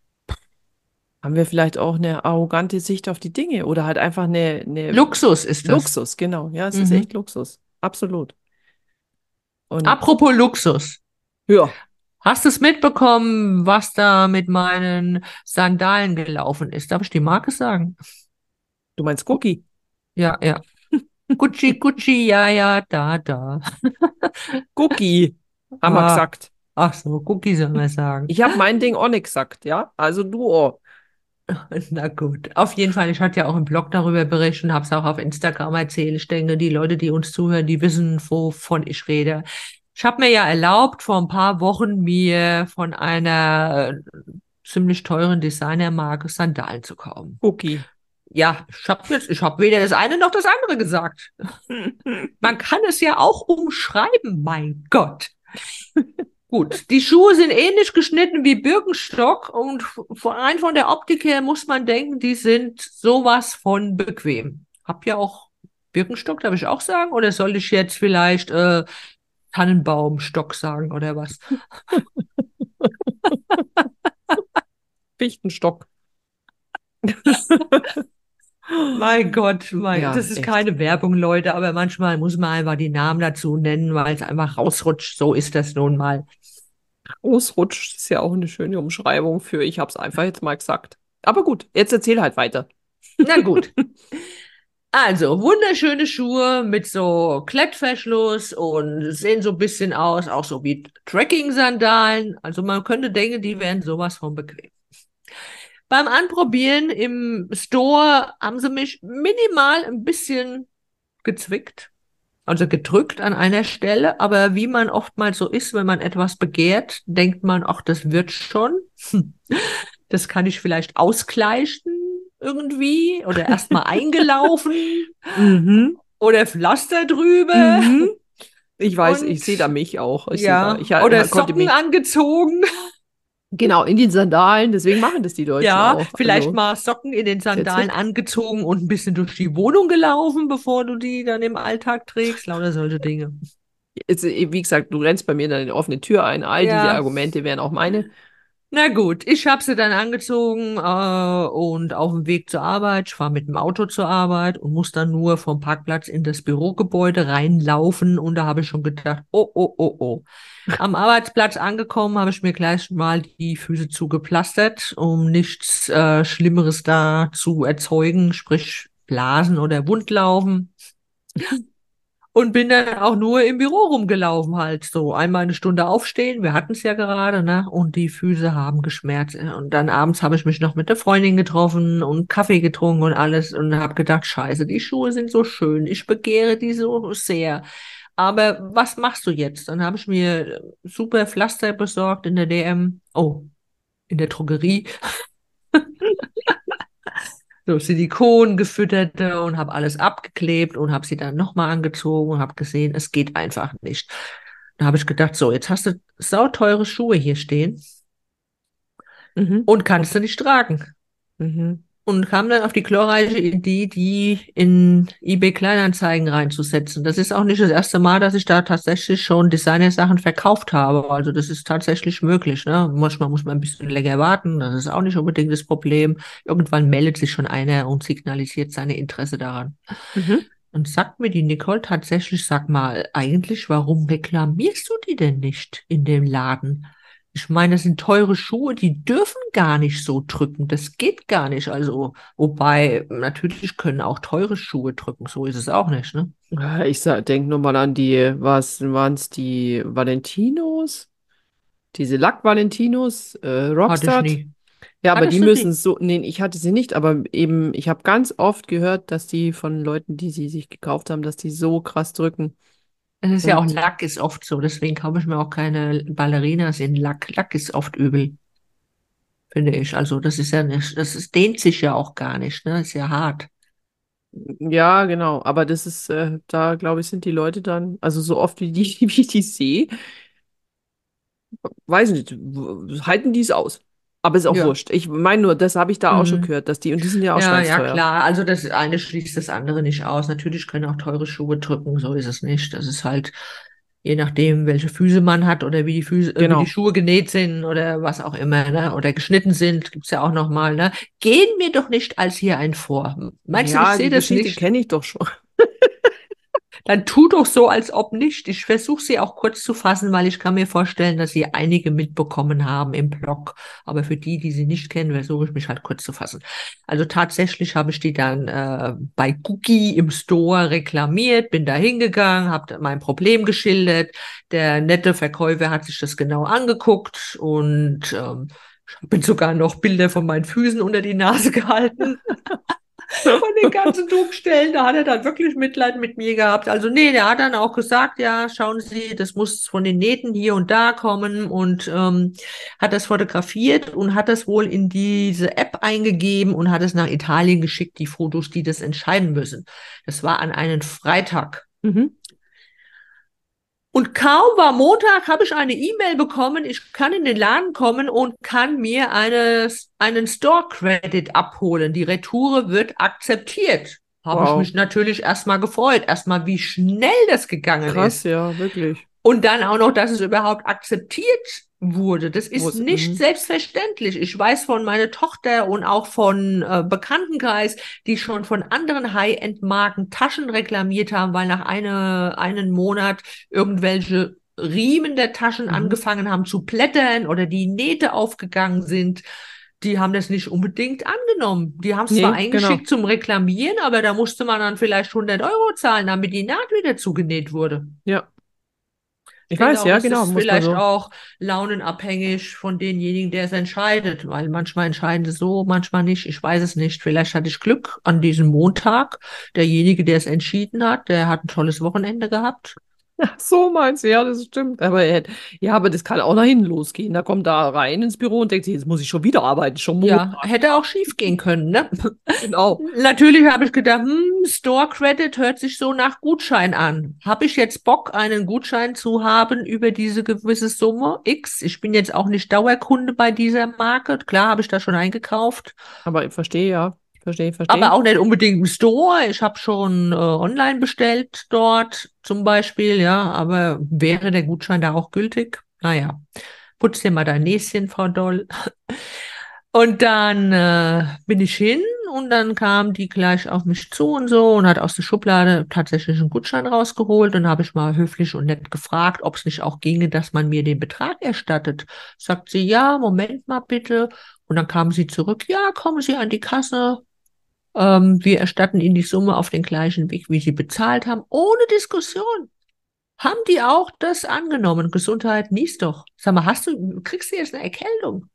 haben wir vielleicht auch eine arrogante Sicht auf die Dinge oder halt einfach eine, eine Luxus ist das. Luxus, genau. Ja, es ist echt Mhm. Luxus. Absolut. Und Apropos Luxus. ja, Hast du es mitbekommen, was da mit meinen Sandalen gelaufen ist? Darf ich die Marke sagen? du meinst Gu Cookie? ja, ja. Gucci, Gucci, ja, ja, da, da. Cookie, haben wir Ah, gesagt. ach so, Cookie soll man sagen. Ich habe mein Ding auch nicht gesagt, ja? Also du auch. Na gut. Auf jeden Fall, ich hatte ja auch im Blog darüber berichtet und habe es auch auf Instagram erzählt. Ich denke, die Leute, die uns zuhören, die wissen, wovon ich rede. Ich habe mir ja erlaubt, vor ein paar Wochen mir von einer äh, ziemlich teuren Designermarke Sandalen zu kaufen. Cookie. Ja, ich habe jetzt, ich habe weder das eine noch das andere gesagt. Man kann es ja auch umschreiben, mein Gott. Gut, die Schuhe sind ähnlich geschnitten wie Birkenstock und rein von der Optik her muss man denken, die sind sowas von bequem. Hab ja auch Birkenstock, darf ich auch sagen? Oder soll ich jetzt vielleicht äh, Tannenbaumstock sagen oder was? Fichtenstock. Mein Gott, mein, Ja, das ist echt. keine Werbung, Leute, aber manchmal muss man einfach die Namen dazu nennen, weil es einfach rausrutscht. So ist das nun mal. Ausrutscht ist ja auch eine schöne Umschreibung für, ich habe es einfach jetzt mal gesagt. Aber gut, jetzt erzähl halt weiter. Na gut. Also, wunderschöne Schuhe mit so Klettverschluss und sehen so ein bisschen aus, auch so wie Trekking-Sandalen. Also man könnte denken, die wären sowas von bequem. Beim Anprobieren im Store haben sie mich minimal ein bisschen gezwickt, also gedrückt an einer Stelle. Aber wie man oftmals so ist, wenn man etwas begehrt, denkt man, ach, das wird schon. Das kann ich vielleicht ausgleichen irgendwie oder erstmal eingelaufen Mhm, oder Pflaster drüber mhm. Ich weiß, ich sehe da und mich auch. Ich sehe da, ja, ich oder äh, konnte Socken mich, angezogen. genau, in den Sandalen, deswegen machen das die Deutschen Ja, auch. vielleicht Also, mal Socken in den ist ja Sandalen Zweck. angezogen und ein bisschen durch die Wohnung gelaufen, bevor du die dann im Alltag trägst. Lauter solche Dinge. Jetzt, äh, wie gesagt, du rennst bei mir dann eine offene Tür ein. All diese Ja, Argumente wären auch meine. na gut, ich habe sie dann angezogen äh, und auf dem Weg zur Arbeit, ich fahre mit dem Auto zur Arbeit und muss dann nur vom Parkplatz in das Bürogebäude reinlaufen und da habe ich schon gedacht, oh, oh, oh, oh. Am Arbeitsplatz angekommen, habe ich mir gleich mal die Füße zugepflastert, um nichts äh, Schlimmeres da zu erzeugen, sprich Blasen oder Wundlaufen. Und bin dann auch nur im Büro rumgelaufen halt so. Einmal eine Stunde aufstehen, wir hatten es ja gerade, ne? Und die Füße haben geschmerzt. Und dann abends habe ich mich noch mit der Freundin getroffen und Kaffee getrunken und alles und habe gedacht, scheiße, die Schuhe sind so schön, ich begehre die so sehr. Aber was machst du jetzt? Dann habe ich mir super Pflaster besorgt in der D M. Oh, in der Drogerie. So Silikon gefütterte und habe alles abgeklebt und habe sie dann nochmal angezogen und habe gesehen, es geht einfach nicht. Da habe ich gedacht, so, jetzt hast du sauteure Schuhe hier stehen Mhm. und kannst du Und, nicht tragen. mhm. Und kam dann auf die glorreiche Idee, die in eBay Kleinanzeigen reinzusetzen. Das ist auch nicht das erste Mal, dass ich da tatsächlich schon Designersachen verkauft habe. Also das ist tatsächlich möglich, ne? Manchmal muss man ein bisschen länger warten. Das ist auch nicht unbedingt das Problem. Irgendwann meldet sich schon einer und signalisiert seine Interesse daran. Mhm. Und sagt mir die Nicole tatsächlich, sag mal, eigentlich, warum reklamierst du die denn nicht in dem Laden? Ich meine, das sind teure Schuhe, die dürfen gar nicht so drücken. Das geht gar nicht. Also, wobei, natürlich können auch teure Schuhe drücken. So ist es auch nicht, ne? Ja, ich denke nur mal an die, was waren es, die Valentinos? Diese Lack-Valentinos, äh, Hatte ich Rockstart. nie. Ja, aber die Hattest du müssen die? so, nee, ich hatte sie nicht, aber eben, ich habe ganz oft gehört, dass die von Leuten, die sie sich gekauft haben, dass die so krass drücken. Es ist ja auch Und Lack ist oft so. Deswegen kaufe ich mir auch keine Ballerinas in Lack. Lack ist oft übel, finde ich. Also, das ist ja nicht, das ist, dehnt sich ja auch gar nicht, ne? Ist ja hart. ja, genau, aber das ist, äh, da glaube ich, sind die Leute dann, also so oft wie die, wie ich die sehe, weiß nicht, w- halten die es aus. Aber ist auch Ja. wurscht. Ich meine nur, das habe ich da auch schon Mhm. gehört, dass die, und die sind ja auch Ja, ja, schweinsteuer. klar. Also das eine schließt das andere nicht aus. Natürlich können auch teure Schuhe drücken, so ist es nicht. Das ist halt, je nachdem, welche Füße man hat oder wie die Füße, äh, wie die Genau. Schuhe genäht sind oder was auch immer, ne? Oder geschnitten sind, gibt's ja auch nochmal, ne? Gehen mir doch nicht als hier ein vor. Meinst du, ich Ja, sehe die das Geschichte nicht? kenne ich doch schon. Dann tu doch so, als ob nicht. Ich versuche sie auch kurz zu fassen, weil ich kann mir vorstellen, dass sie einige mitbekommen haben im Blog. Aber für die, die sie nicht kennen, versuche ich mich halt kurz zu fassen. Also tatsächlich habe ich die dann äh, bei Cookie im Store reklamiert, bin da hingegangen, habe mein Problem geschildert. Der nette Verkäufer hat sich das genau angeguckt und ähm, ich bin sogar noch Bilder von meinen Füßen unter die Nase gehalten. Von den ganzen Druckstellen, da hat er dann wirklich Mitleid mit mir gehabt. Also nee, der hat dann auch gesagt, ja, schauen Sie, das muss von den Nähten hier und da kommen und ähm, hat das fotografiert und hat das wohl in diese App eingegeben und hat es nach Italien geschickt, die Fotos, die das entscheiden müssen. Das war an einem Freitag. Mhm. Und kaum war Montag, habe ich eine E-Mail bekommen, ich kann in den Laden kommen und kann mir eine, einen Store-Credit abholen. Die Retoure wird akzeptiert. Habe ich Wow. mich natürlich erstmal gefreut. Erstmal, wie schnell das gegangen Krass, ist. ja, wirklich. Und dann auch noch, dass es überhaupt akzeptiert wurde. Das Wo ist es, nicht mhm. selbstverständlich. Ich weiß von meiner Tochter und auch von äh, Bekanntenkreis, die schon von anderen High-End-Marken Taschen reklamiert haben, weil nach eine, einen Monat irgendwelche Riemen der Taschen Mhm. angefangen haben zu plättern oder die Nähte aufgegangen sind. Die haben das nicht unbedingt angenommen. Die haben es zwar Nee, genau. eingeschickt zum Reklamieren, aber da musste man dann vielleicht hundert Euro zahlen, damit die Naht wieder zugenäht wurde. Ja, Ich ich denke weiß, auch, ja, dass genau, das muss man vielleicht so. auch launenabhängig von denjenigen, der es entscheidet, weil manchmal entscheiden sie so, manchmal nicht. Ich weiß es nicht. Vielleicht hatte ich Glück an diesem Montag. Derjenige, der es entschieden hat, der hat ein tolles Wochenende gehabt. Ach so meinst du, ja, das stimmt. Aber er, ja, aber das kann auch nach hinten losgehen. Da kommt da rein ins Büro und denkt sich, jetzt muss ich schon wieder arbeiten, schon Ja, Montag. hätte auch schief gehen können, ne? Genau. Natürlich habe ich gedacht, hm, Store Credit hört sich so nach Gutschein an. Habe ich jetzt Bock, einen Gutschein zu haben über diese gewisse Summe X? Ich bin jetzt auch nicht Dauerkunde bei dieser Marke. Klar, habe ich da schon eingekauft, Aber ich verstehe, ja. Verstehe, aber verstehe. auch nicht unbedingt im Store. Ich habe schon äh, online bestellt dort zum Beispiel, ja, aber wäre der Gutschein da auch gültig? Naja, putz dir mal dein Näschen, Frau Doll. Und dann äh, bin ich hin und dann kam die gleich auf mich zu und so und hat aus der Schublade tatsächlich einen Gutschein rausgeholt. Und habe ich mal höflich und nett gefragt, ob es nicht auch ginge, dass man mir den Betrag erstattet. Sagt sie, ja, Moment mal bitte. Und dann kam sie zurück, ja, kommen Sie an die Kasse. Ähm, wir erstatten Ihnen die Summe auf den gleichen Weg, wie Sie bezahlt haben, ohne Diskussion. Haben die auch das angenommen? Gesundheit, nies doch. Sag mal, hast du, kriegst du jetzt eine Erkältung?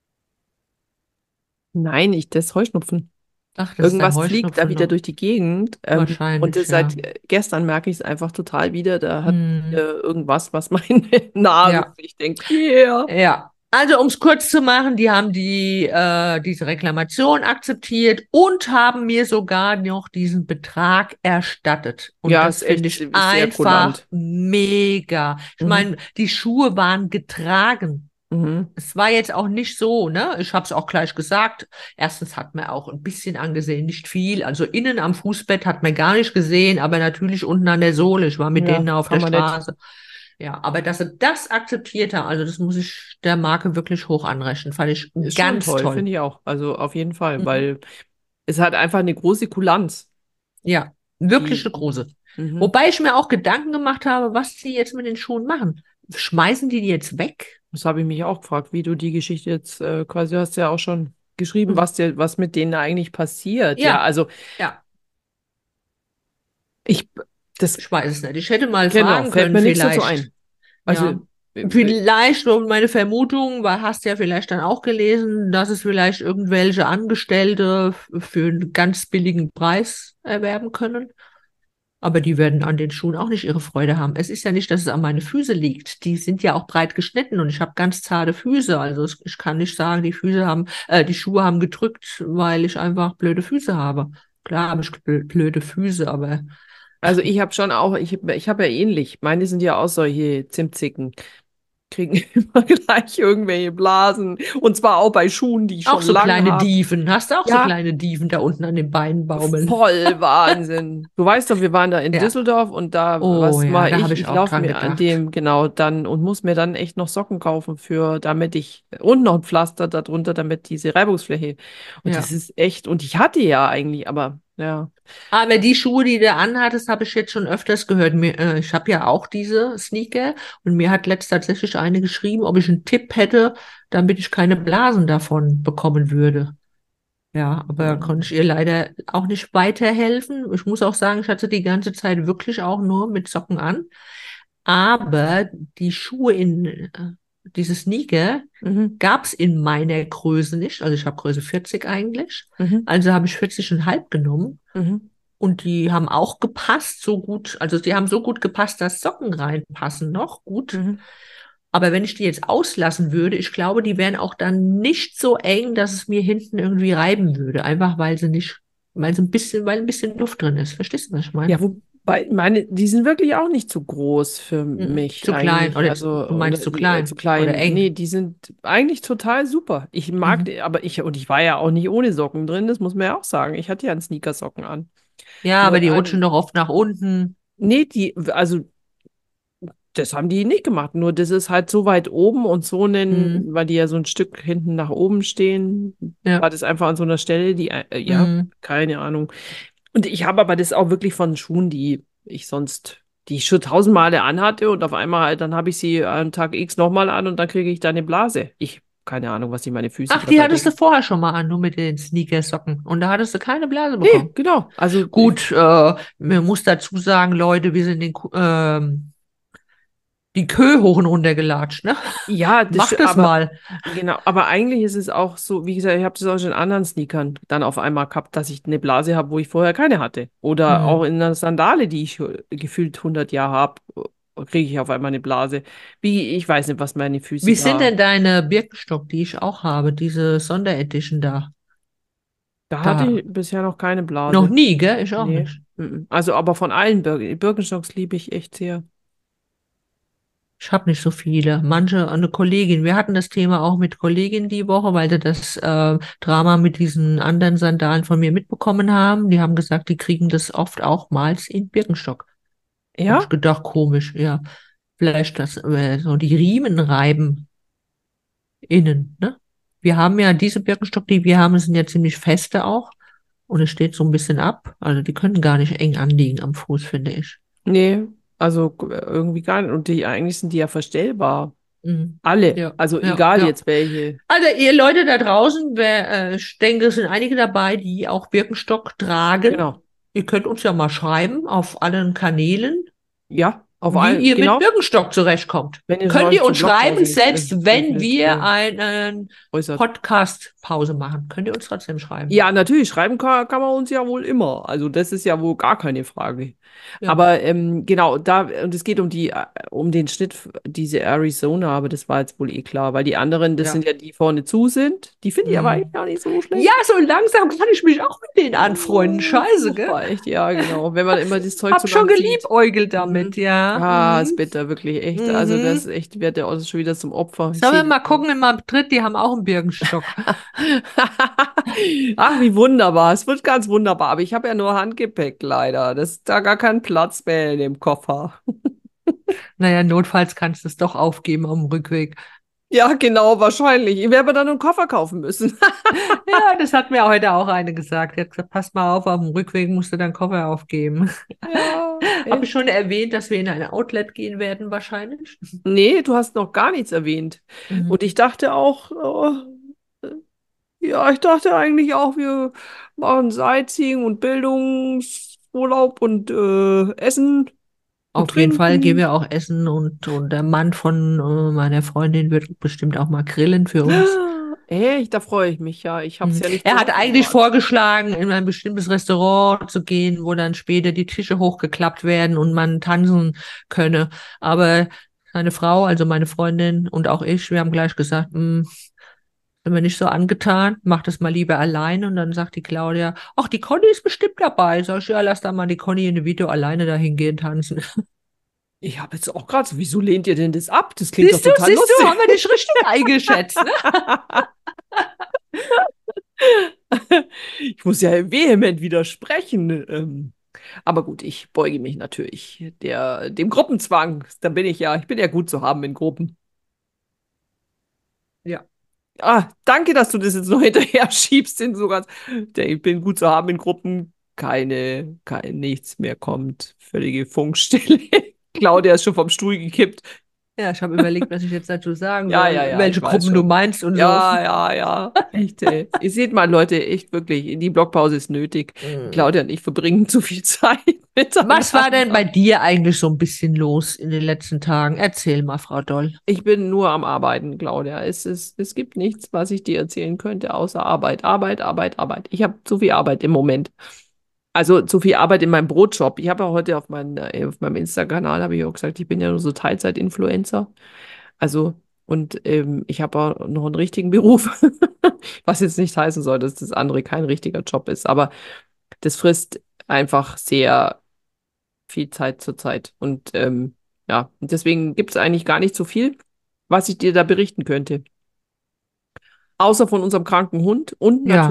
Nein, ich, das ist Heuschnupfen. Ach, das ist der Irgendwas fliegt da Heuschnupfen wieder noch. durch die Gegend. Ähm, und Wahrscheinlich, das ja. seit äh, gestern merke ich es einfach total wieder. Da hat äh, Hm, irgendwas, was meine Nase ja, sich denkt, yeah. ja. Also, um es kurz zu machen, die haben die, äh, diese Reklamation akzeptiert und haben mir sogar noch diesen Betrag erstattet. Und Ja, das ist finde echt ich äh, sehr einfach kulant. mega. Ich Mhm. meine, die Schuhe waren getragen. Mhm. Es war jetzt auch nicht so, ne? Ich habe es auch gleich gesagt. Erstens hat man auch ein bisschen angesehen, nicht viel. Also innen am Fußbett hat man gar nicht gesehen, aber natürlich unten an der Sohle. Ich war mit Ja, denen auf kann der man nicht. Straße. Ja, aber dass er das akzeptiert hat, also das muss ich der Marke wirklich hoch anrechnen. Fand ich Ist schon ganz toll, toll. finde ich auch. Also auf jeden Fall, Mhm. weil es hat einfach eine große Kulanz. Ja, wirklich Die, eine große. mhm. Wobei ich mir auch Gedanken gemacht habe, was sie jetzt mit den Schuhen machen. Schmeißen die die jetzt weg? Das habe ich mich auch gefragt, wie du die Geschichte jetzt äh, quasi du hast ja auch schon geschrieben, Mhm. was dir, was mit denen eigentlich passiert. Ja, Ja, also ja. ich, das, Ich weiß es nicht. Ich hätte mal genau, fragen fällt können, mir nichts dazu vielleicht. ein. Also, Ja. äh, äh, Vielleicht, so meine Vermutung, weil hast ja vielleicht dann auch gelesen, dass es vielleicht irgendwelche Angestellte f- für einen ganz billigen Preis erwerben können. Aber die werden an den Schuhen auch nicht ihre Freude haben. Es ist ja nicht, dass es an meine Füße liegt. Die sind ja auch breit geschnitten und ich habe ganz zarte Füße. Also es, ich kann nicht sagen, die Füße haben, äh, die Schuhe haben gedrückt, weil ich einfach blöde Füße habe. Klar habe ich blö- blöde Füße, aber also ich habe schon auch, ich, ich habe ja ähnlich. Meine sind ja auch solche Zimtzicken. Kriegen immer gleich irgendwelche Blasen. Und zwar auch bei Schuhen, die ich auch schon so lang kleine habe. Dieven. Hast du auch so Ja, kleine Dieven da unten an den Beinen baumeln? voll Wahnsinn. Du weißt doch, wir waren da in Ja. Düsseldorf und da, Oh was ja, mache da ich? habe ich Ich auch laufe dran mir an gedacht. dem, genau, dann und muss mir dann echt noch Socken kaufen für, damit ich, und noch ein Pflaster darunter, damit diese Reibungsfläche. Und das Ja. ist echt, und ich hatte ja eigentlich, aber ja. Aber die Schuhe, die du anhattest, habe ich jetzt schon öfters gehört. Mir, äh, ich habe ja auch diese Sneaker und mir hat letzt tatsächlich eine geschrieben, ob ich einen Tipp hätte, damit ich keine Blasen davon bekommen würde. Ja, aber konnte ich ihr leider auch nicht weiterhelfen. Ich muss auch sagen, ich hatte die ganze Zeit wirklich auch nur mit Socken an. Aber die Schuhe in, äh, diese Sneaker Mhm, gab es in meiner Größe nicht. Also ich habe Größe vierzig eigentlich. mhm, Also habe ich vierzig Komma fünf genommen. mhm, Und die haben auch gepasst, so gut, also die haben so gut gepasst, dass Socken reinpassen noch gut. mhm. Aber wenn ich die jetzt auslassen würde, ich glaube, die wären auch dann nicht so eng, dass es mir hinten irgendwie reiben würde. Einfach weil sie nicht, weil sie ein bisschen, weil ein bisschen Luft drin ist. Verstehst du, was ich meine? Ja, wobei, meine, die sind wirklich auch nicht zu groß für Mhm. mich Zu klein. eigentlich. Oder zu- Also, du meinst und zu die äh, zu klein oder klein. Nee, eng. die sind eigentlich total super. Ich mag, Mhm. die, aber ich, und ich war ja auch nicht ohne Socken drin, das muss man ja auch sagen. Ich hatte ja einen Sneakersocken an. Ja, aber Nur die rutschen an, doch oft nach unten. nee, die, also Das haben die nicht gemacht, nur das ist halt so weit oben und so Mhm. einen, weil die ja so ein Stück hinten nach oben stehen, war Ja. das einfach an so einer Stelle, die, äh, ja, Mhm. keine Ahnung. Und ich habe aber das auch wirklich von Schuhen, die ich sonst, die ich schon tausend Male anhatte und auf einmal halt, dann habe ich sie an Tag X nochmal an und dann kriege ich da eine Blase. Ich, keine Ahnung, was sich meine Füße Ach, die dabei hattest du denken. vorher schon mal an, nur mit den Sneakersocken. Und da hattest du keine Blase Nee, bekommen. genau. Also ich, Gut, äh, man muss dazu sagen, Leute, wir sind den, Ku- ähm, die Kö hoch und runter gelatscht, ne? ja, das, Macht es aber mal. genau, aber eigentlich ist es auch so, wie gesagt, ich habe das auch schon in anderen Sneakern dann auf einmal gehabt, dass ich eine Blase habe, wo ich vorher keine hatte. Oder auch Hm. in einer Sandale, die ich äh, gefühlt hundert Jahre habe, kriege ich auf einmal eine Blase. Wie, ich weiß nicht, was meine Füße Wie sind da. denn deine Birkenstock, die ich auch habe, diese Sonderedition da? Da hatte Da ich bisher noch keine noch Blase. nie, gell? Ich auch Nee. nicht. Mhm. Also, aber von allen Bir Birkenstocks liebe ich echt sehr. Ich habe nicht so viele. Manche, eine Kollegin, wir hatten das Thema auch mit Kollegin die Woche, weil sie das äh, Drama mit diesen anderen Sandalen von mir mitbekommen haben. Die haben gesagt, die kriegen das oft auch mal in Birkenstock. Habe ich Ja? gedacht, komisch, ja. Vielleicht das, äh, so die Riemen reiben innen, ne? Wir haben ja diese Birkenstock, die wir haben, sind ja ziemlich feste auch. Und es steht so ein bisschen ab. Also die können gar nicht eng anliegen am Fuß, finde ich. Nee. Also äh, irgendwie gar nicht. Und die, eigentlich sind die ja verstellbar. Mhm. Alle. Ja, Also ja, egal ja. jetzt welche. Also ihr Leute da draußen, wer, äh, ich denke, es sind einige dabei, die auch Birkenstock tragen. Genau. Ihr könnt uns ja mal schreiben auf allen Kanälen, Ja, auf wie allen, ihr mit genau. Birkenstock zurechtkommt. Wenn es Könnt euch ihr zur uns schreiben, Blogpause äh, selbst wenn öffnet, wir äh, eine äußert. Podcast-Pause machen? Könnt ihr uns trotzdem schreiben? Ja, natürlich, schreiben kann, kann man uns ja wohl immer. Also das ist ja wohl gar keine Frage. Ja, Aber ähm, genau, da, und es geht um die, äh, um den Schnitt, diese Arizona, aber das war jetzt wohl eh klar, weil die anderen, das sind ja. ja die vorne zu sind. Die finde ich aber eigentlich Hm. gar nicht so Ja, schlecht. so langsam kann ich mich auch mit denen anfreunden. Oh, Scheiße, gell? furchtbar, echt, ja, genau. Wenn man immer das Zeug so Hab schon lang zieht. geliebäugelt damit, Mhm. ja. Ah, ist Mhm. bitter, wirklich, echt. Also das ist Mhm. echt, wird der Auto schon wieder zum Opfer. Ich Sollen sehe wir das mal schon. gucken in Madrid, die haben auch einen Birkenstock. Ach, wie wunderbar. Es wird ganz wunderbar. Aber ich habe ja nur Handgepäck leider. Das ist da gar kein Platz mehr in dem Koffer. Naja, notfalls kannst du es doch aufgeben am Rückweg. Ja, genau, wahrscheinlich. Ich werde aber dann einen Koffer kaufen müssen. Ja, das hat mir heute auch eine gesagt. Die hat gesagt, pass mal auf, auf dem Rückweg musst du deinen Koffer aufgeben. Ja, Habe ich schon echt. erwähnt, dass wir in ein Outlet gehen werden, wahrscheinlich? Nee, du hast noch gar nichts erwähnt. Und Mhm. ich dachte auch, oh, ja, ich dachte eigentlich auch, wir machen Sightseeing und Bildungsurlaub und äh, Essen und Auf jeden Fall gehen Trinken. wir auch essen und, und der Mann von äh, meiner Freundin wird bestimmt auch mal grillen für uns. Echt, da freue ich mich ja. Ich habe es Mhm. ja nicht Er so hat eigentlich abgefragt. vorgeschlagen, in ein bestimmtes Restaurant zu gehen, wo dann später die Tische hochgeklappt werden und man tanzen könne. Aber seine Frau, also meine Freundin und auch ich, wir haben gleich gesagt, "Hm, sind wir nicht so angetan, mach das mal lieber alleine." Und dann sagt die Claudia, ach, die Conny ist bestimmt dabei. Sag ich, ja, lass da mal die Conny in dem Video alleine dahin gehen tanzen. Ich habe jetzt auch gerade so, wieso lehnt ihr denn das ab? Das klingt doch Siehst du, total siehst du, haben lustig. wir dich richtig eingeschätzt, ne? Ich muss ja vehement widersprechen. Ähm, aber gut, ich beuge mich natürlich der, dem Gruppenzwang. Da bin ich ja, ich bin ja gut zu haben in Gruppen. Ja. Ah, danke, dass du das jetzt noch hinterher schiebst. In sogar, ich bin gut zu haben in Gruppen. Keine, kein nichts mehr kommt. Völlige Funkstille. Claudia ist schon vom Stuhl gekippt. Ja, ich habe überlegt, was ich jetzt dazu sagen Ja, ja, soll, ja, ich welche weiß Gruppen du schon. meinst und so. Ja, ja, ja. Echt, ey. Ihr seht mal, Leute, echt wirklich, die Blockpause ist nötig. Mm. Claudia und ich verbringen zu viel Zeit Was war denn bei miteinander. dir eigentlich so ein bisschen los in den letzten Tagen? Erzähl mal, Frau Doll. Ich bin nur am Arbeiten, Claudia. Es, ist, es gibt nichts, was ich dir erzählen könnte, außer Arbeit, Arbeit, Arbeit, Arbeit. Ich habe zu viel Arbeit im Moment. Also zu viel Arbeit in meinem Brotjob. Ich habe ja heute auf, mein, äh, auf meinem Insta-Kanal, habe ich auch gesagt, ich bin ja nur so Teilzeit-Influencer. Also, und ähm, ich habe auch noch einen richtigen Beruf, was jetzt nicht heißen soll, dass das andere kein richtiger Job ist. Aber das frisst einfach sehr viel Zeit zur Zeit. Und ähm, ja, und deswegen gibt es eigentlich gar nicht so viel, was ich dir da berichten könnte. Außer von unserem kranken Hund und Ja, natürlich.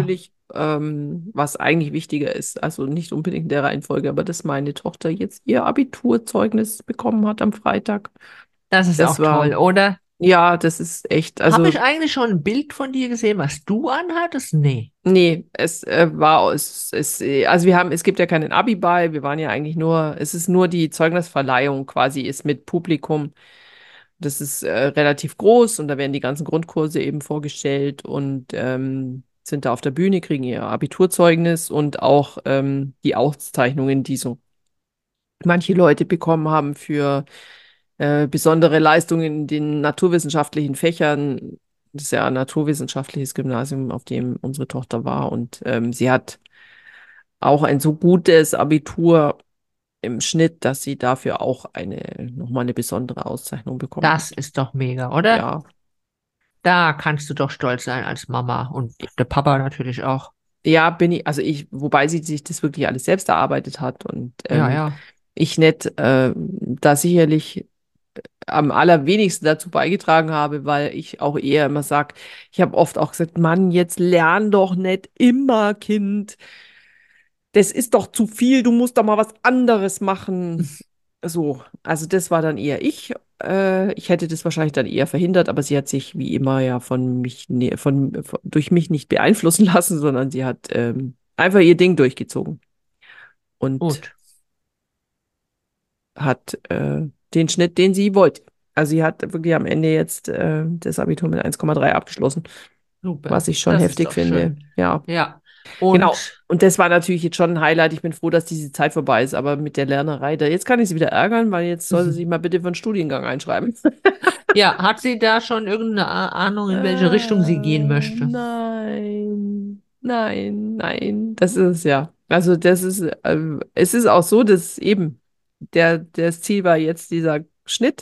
ähm, was eigentlich wichtiger ist. Also nicht unbedingt in der Reihenfolge, aber dass meine Tochter jetzt ihr Abiturzeugnis bekommen hat am Freitag. Das ist Das auch toll, war, oder? ja, das ist echt, Habe also ich eigentlich schon ein Bild von dir gesehen, was du anhattest? Nee. nee, es äh, war, es, es, äh, also wir haben, es gibt ja keinen Abi-Ball, wir waren ja eigentlich nur, es ist nur die Zeugnisverleihung quasi, ist mit Publikum. Das ist äh, relativ groß und da werden die ganzen Grundkurse eben vorgestellt und ähm, sind da auf der Bühne, kriegen ihr Abiturzeugnis und auch ähm, die Auszeichnungen, die so manche Leute bekommen haben für äh, besondere Leistungen in den naturwissenschaftlichen Fächern. Das ist ja ein naturwissenschaftliches Gymnasium, auf dem unsere Tochter war. Und ähm, sie hat auch ein so gutes Abitur im Schnitt, dass sie dafür auch eine, nochmal eine besondere Auszeichnung bekommen Das hat. ist doch mega, oder? Ja, Da kannst du doch stolz sein als Mama und der Papa natürlich auch. ja, bin ich, also ich, wobei sie sich das wirklich alles selbst erarbeitet hat und Ja, ähm, ja. ich nicht äh, da sicherlich am allerwenigsten dazu beigetragen habe, weil ich auch eher immer sage, ich habe oft auch gesagt, Mann, jetzt lern doch nicht immer, Kind. Das ist doch zu viel, du musst doch mal was anderes machen. So, also das war dann eher ich. Äh, ich hätte das wahrscheinlich dann eher verhindert, aber sie hat sich wie immer ja von mich, ne, von, von, durch mich nicht beeinflussen lassen, sondern sie hat ähm, einfach ihr Ding durchgezogen und Gut, hat äh, den Schnitt, den sie wollte. Also sie hat wirklich am Ende jetzt äh, das Abitur mit eins Komma drei abgeschlossen, super. was ich schon Das ist heftig doch finde. schön. Ja, Ja. genau. Und Und das war natürlich jetzt schon ein Highlight. Ich bin froh, dass diese Zeit vorbei ist, aber mit der Lernerei, da jetzt kann ich sie wieder ärgern, weil jetzt soll sie sich mal bitte für einen Studiengang einschreiben. ja, hat sie da schon irgendeine A- Ahnung, in welche Richtung sie gehen Äh, möchte? nein, nein, nein. Das ist es ja. Also das ist, äh, es ist auch so, dass eben der, das Ziel war jetzt dieser Schnitt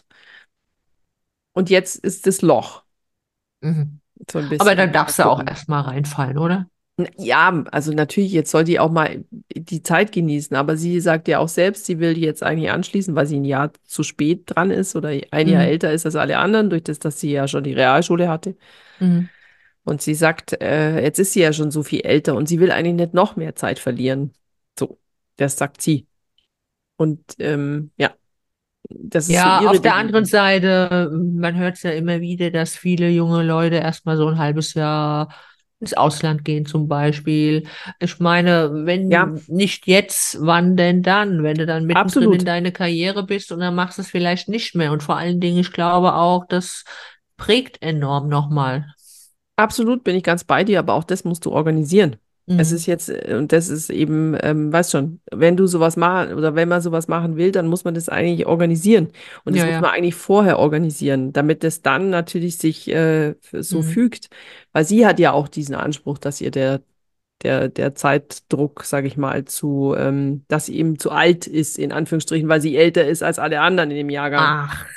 und jetzt ist das Loch Mhm. so ein Aber da bisschen. Mal darfst du auch gucken. erstmal reinfallen, oder? N- Ja, also natürlich, jetzt soll die auch mal die Zeit genießen, aber sie sagt ja auch selbst, sie will die jetzt eigentlich anschließen, weil sie ein Jahr zu spät dran ist oder ein Jahr Mhm. älter ist als alle anderen, durch das, dass sie ja schon die Realschule hatte. Mhm. Und sie sagt, äh, jetzt ist sie ja schon so viel älter und sie will eigentlich nicht noch mehr Zeit verlieren. So, das sagt sie. Und ähm, ja, das ist so Ja, ihre auf der anderen Devise. Seite, man hört es ja immer wieder, dass viele junge Leute erstmal so ein halbes Jahr ins Ausland gehen zum Beispiel. Ich meine, Ja, wenn nicht jetzt, wann denn dann? Wenn du dann mittendrin in absolut. deine Karriere bist und dann machst du es vielleicht nicht mehr. Und vor allen Dingen, ich glaube auch, das prägt enorm nochmal. Absolut bin ich ganz bei dir, aber auch das musst du organisieren. Es ist Mhm. jetzt, äh, und das ist eben, ähm, weißt schon, wenn du sowas machen oder wenn man sowas machen will, dann muss man das eigentlich organisieren. Und das Ja, muss man ja. eigentlich vorher organisieren, damit es dann natürlich sich äh, so Mhm. fügt. Weil sie hat ja auch diesen Anspruch, dass ihr der, der, der Zeitdruck, sage ich mal, zu, ähm, dass sie eben zu alt ist, in Anführungsstrichen, weil sie älter ist als alle anderen in dem Jahrgang. Ach,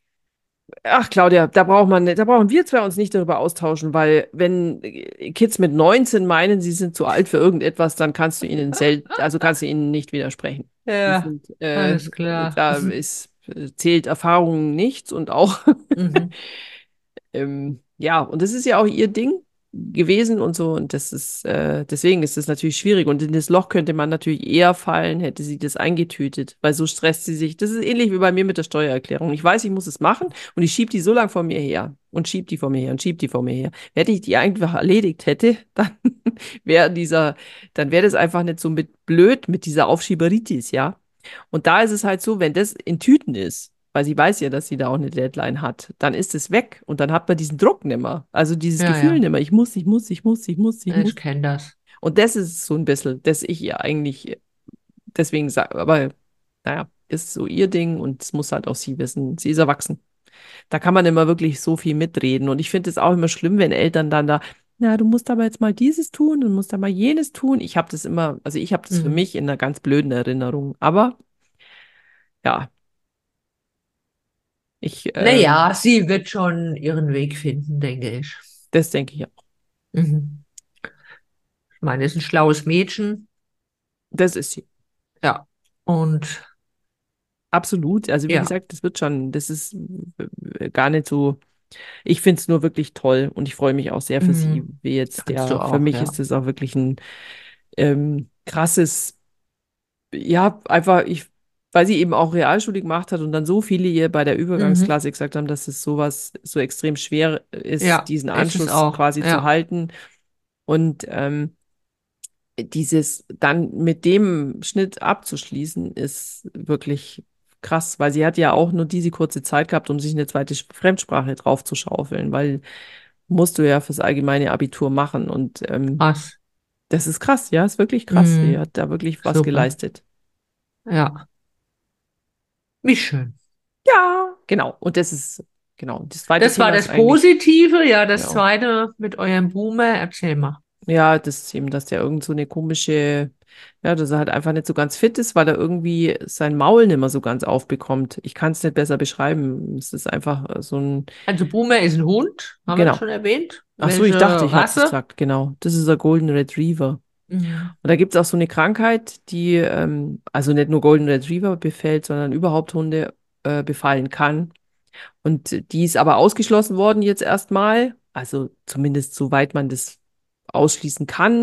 Ach, Claudia, da braucht man, da brauchen wir zwei uns nicht darüber austauschen, weil wenn Kids mit neunzehn meinen, sie sind zu alt für irgendetwas, dann kannst du ihnen sel also kannst du ihnen nicht widersprechen. Die ja, sind, äh, alles klar. da ist, zählt Erfahrung nichts und auch Mhm. ähm, ja, und das ist ja auch ihr Ding gewesen und so. Und das ist, äh, deswegen ist das natürlich schwierig. Und in das Loch könnte man natürlich eher fallen, hätte sie das eingetütet, weil so stresst sie sich. Das ist ähnlich wie bei mir mit der Steuererklärung. Ich weiß, ich muss es machen und ich schiebe die so lang vor mir her und schiebe die vor mir her und schiebe die vor mir her. Wenn ich die einfach erledigt hätte, dann wäre dieser, dann wäre das einfach nicht so mit blöd mit dieser Aufschieberitis, ja. Und da ist es halt so, wenn das in Tüten ist, weil sie weiß ja, dass sie da auch eine Deadline hat, dann ist es weg und dann hat man diesen Druck nimmer. Also dieses Ja, Gefühl ja, nimmer. Ich muss, ich muss, ich muss, ich muss, ich ich muss. kenne das. Und das ist so ein bisschen, dass ich ihr eigentlich deswegen sage, aber naja, ist so ihr Ding und es muss halt auch sie wissen. Sie ist erwachsen. Da kann man immer wirklich so viel mitreden. Und ich finde es auch immer schlimm, wenn Eltern dann da, na, du musst aber jetzt mal dieses tun und musst aber jenes tun. Ich habe das immer, also ich habe das für Mhm. mich in einer ganz blöden Erinnerung. Aber ja, ich, ähm, Naja, sie wird schon ihren Weg finden, denke ich. das denke ich auch. Mhm. Ich meine, ist ein schlaues Mädchen. Das ist sie. Ja. Und Absolut. Also wie ja, gesagt, das wird schon, das ist äh, gar nicht so. Ich finde es nur wirklich toll und ich freue mich auch sehr für sie, Mhm. wie jetzt Kannst du der, für auch, mich ja. ist es auch wirklich ein ähm, krasses, ja, einfach, ich, weil sie eben auch Realschule gemacht hat und dann so viele ihr bei der Mhm. Übergangsklasse gesagt haben, dass es sowas so extrem schwer ist, Ja, diesen ist es Anschluss auch, quasi zu ja. halten. Und ähm, dieses dann mit dem Schnitt abzuschließen, ist wirklich krass, weil sie hat ja auch nur diese kurze Zeit gehabt, um sich eine zweite Sch- Fremdsprache draufzuschaufeln, weil musst du ja fürs allgemeine Abitur machen. Und ähm, Krass. das ist krass, ja, ist wirklich krass. Sie Mhm. hat da wirklich was Super. geleistet. Ja, wie schön. Ja, genau. Und das ist, genau. Das zweite Das war Thema ist das eigentlich, Positive. Ja, das genau. zweite mit eurem Boomer. Erzähl mal. Ja, das ist eben, dass der irgend so eine komische, ja, dass er halt einfach nicht so ganz fit ist, weil er irgendwie sein Maul nicht mehr so ganz aufbekommt. Ich kann es nicht besser beschreiben. Es ist einfach äh, so ein, Also Boomer ist ein Hund, haben wir das genau. schon erwähnt? Ach so, Welche ich dachte, ich habe das Rasse? gesagt, genau. Das ist ein Golden Retriever. Mhm. Und da gibt es auch so eine Krankheit, die ähm, also nicht nur Golden Retriever befällt, sondern überhaupt Hunde äh, befallen kann. Und die ist aber ausgeschlossen worden jetzt erstmal. Also zumindest soweit man das ausschließen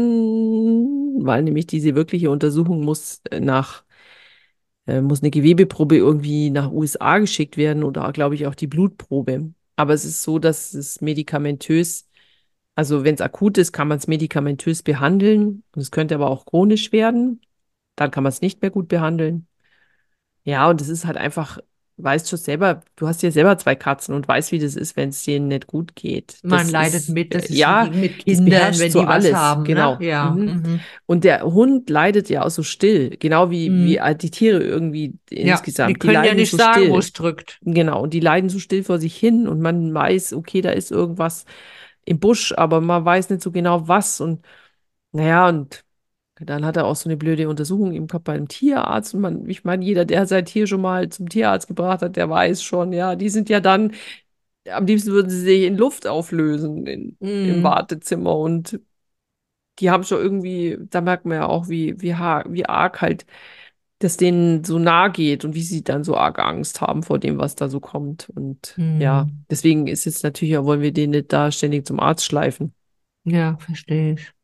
kann, weil nämlich diese wirkliche Untersuchung muss äh, nach, äh, muss eine Gewebeprobe irgendwie nach U S A geschickt werden oder glaube ich auch die Blutprobe. Aber es ist so, dass es medikamentös, also wenn es akut ist, kann man es medikamentös behandeln. Und es könnte aber auch chronisch werden. Dann kann man es nicht mehr gut behandeln. Ja, und das ist halt einfach, weißt schon selber, du hast ja selber zwei Katzen und weißt, wie das ist, wenn es denen nicht gut geht. Man Das leidet ist, mit, das äh, ist wie ja, mit das Kindern, beherrscht wenn so die was alles, haben, ne? genau. Ja. Mhm. Mhm. Und der Hund leidet ja auch so still, genau wie, wie Mhm. all die Tiere irgendwie Ja, die insgesamt. Die können ja leiden nicht so sagen, wo still. es drückt. Genau, und die leiden so still vor sich hin und man weiß, okay, da ist irgendwas im Busch, aber man weiß nicht so genau was. Und naja, und dann hat er auch so eine blöde Untersuchung eben gehabt bei einem Tierarzt. Und man, ich meine, jeder, der sein Tier schon mal zum Tierarzt gebracht hat, der weiß schon, ja, die sind ja dann, am liebsten würden sie sich in Luft auflösen in, im Mhm. Wartezimmer. Und die haben schon irgendwie, da merkt man ja auch, wie, wie, ha- wie arg halt das denen so nahe geht und wie sie dann so arg Angst haben vor dem, was da so kommt. Und ja, Mhm. deswegen ist jetzt natürlich, ja, wollen wir den nicht da ständig zum Arzt schleifen. Ja, verstehe ich.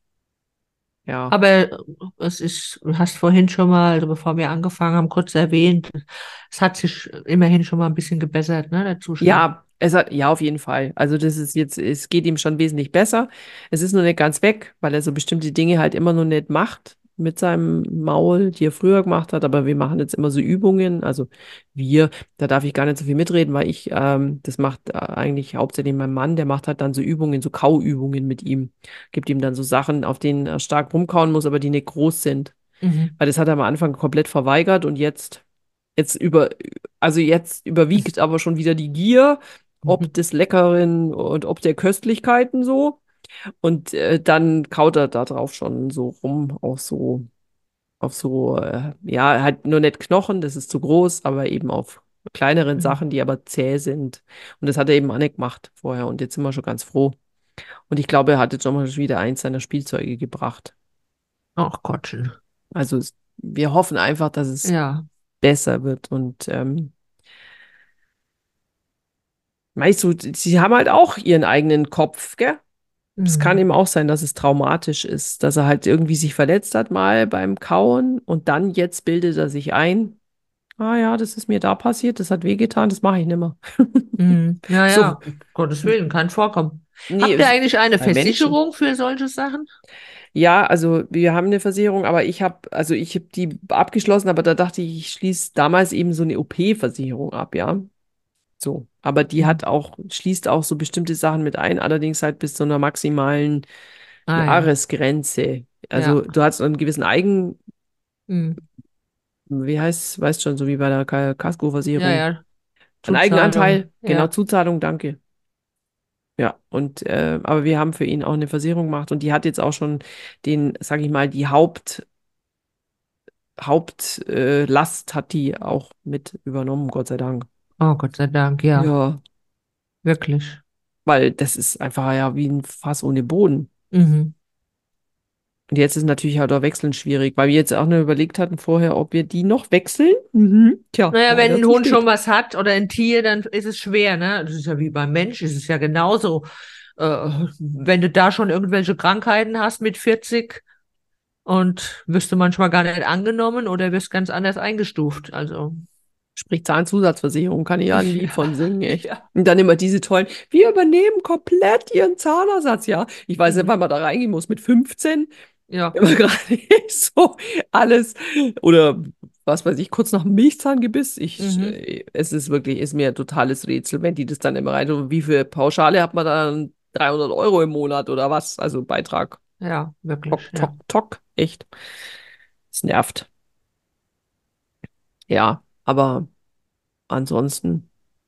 Ja. Aber es ist, du hast vorhin schon mal, also bevor wir angefangen haben, kurz erwähnt, es hat sich immerhin schon mal ein bisschen gebessert, ne, der Zustand. Ja, es hat, ja, auf jeden Fall. Also das ist jetzt, es geht ihm schon wesentlich besser. Es ist nur nicht ganz weg, weil er so bestimmte Dinge halt immer noch nicht macht mit seinem Maul, die er früher gemacht hat. Aber wir machen jetzt immer so Übungen. Also wir, da darf ich gar nicht so viel mitreden, weil ich, ähm, das macht äh, eigentlich hauptsächlich mein Mann, der macht halt dann so Übungen, so Kauübungen mit ihm. Gibt ihm dann so Sachen, auf denen er stark rumkauen muss, aber die nicht groß sind. Mhm. Weil das hat er am Anfang komplett verweigert und jetzt, jetzt über, also jetzt überwiegt aber schon wieder die Gier, ob Mhm. des Leckeren und ob der Köstlichkeiten so. Und äh, dann kaut er da drauf schon so rum, auf so, auf so, äh, ja, halt nur nicht Knochen, das ist zu groß, aber eben auf kleineren Mhm. Sachen, die aber zäh sind. Und das hat er eben auch nicht gemacht vorher. Und jetzt sind wir schon ganz froh. Und ich glaube, er hat jetzt schon mal wieder eins seiner Spielzeuge gebracht. Ach Gottchen. Also es, wir hoffen einfach, dass es Ja. besser wird. Und ähm, weißt du, sie haben halt auch ihren eigenen Kopf, gell? Es kann Mhm. eben auch sein, dass es traumatisch ist, dass er halt irgendwie sich verletzt hat mal beim Kauen und dann jetzt bildet er sich ein, ah ja, das ist mir da passiert, das hat wehgetan, das mache ich nicht mehr. Mhm. Ja, So, ja, um Gottes Willen, kann vorkommen. nee, Habt ihr es- eigentlich eine bei Menschen. Versicherung für solche Sachen? Ja, also wir haben eine Versicherung, aber ich habe, also ich habe die abgeschlossen, aber da dachte ich, ich schließe damals eben so eine O P-Versicherung ab, ja. So, aber die Mhm. hat auch, schließt auch so bestimmte Sachen mit ein, allerdings halt bis zu einer maximalen Ah ja, Jahresgrenze. Also ja. du hast einen gewissen Eigen, Mhm. wie heißt, weißt schon, so wie bei der Ka- Ja, Kaskoversicherung, ja, einen Zuzahlung, Eigenanteil, genau, ja. Zuzahlung, danke. Ja, und äh, aber wir haben für ihn auch eine Versicherung gemacht und die hat jetzt auch schon den, sag ich mal, die Haupt, Hauptlast äh, Last hat die auch mit übernommen, Gott sei Dank. Oh Gott sei Dank, ja, Ja, wirklich. weil das ist einfach ja wie ein Fass ohne Boden. Mhm. Und jetzt ist natürlich halt auch Wechseln schwierig, weil wir jetzt auch nur überlegt hatten vorher, ob wir die noch wechseln. Mhm. Tja, Naja, wenn leider ein zu Hund schon spät. was hat oder ein Tier, dann ist es schwer, ne? Das ist ja wie beim Mensch, ist es ja genauso. Äh, wenn du da schon irgendwelche Krankheiten hast mit vierzig und wirst du manchmal gar nicht angenommen oder wirst ganz anders eingestuft. Also, Sprich Zahnzusatzversicherung, kann ich ja ein Lied von ja, singen, echt. ja. Und dann immer diese tollen, wir übernehmen komplett Ihren Zahnersatz, ja. Ich weiß nicht, Mhm. wann man da reingehen muss, mit fünfzehn, Ja. wenn man gerade so alles, oder was weiß ich, kurz nach dem Milchzahngebiss. Ich, Mhm. äh, es ist wirklich, ist mir ein totales Rätsel, wenn die das dann immer rein tun. Wie viel Pauschale hat man dann? dreihundert Euro im Monat oder was? Also Beitrag. Ja, wirklich, Tok, tok, ja. tok, echt. Es nervt. Ja, aber ansonsten.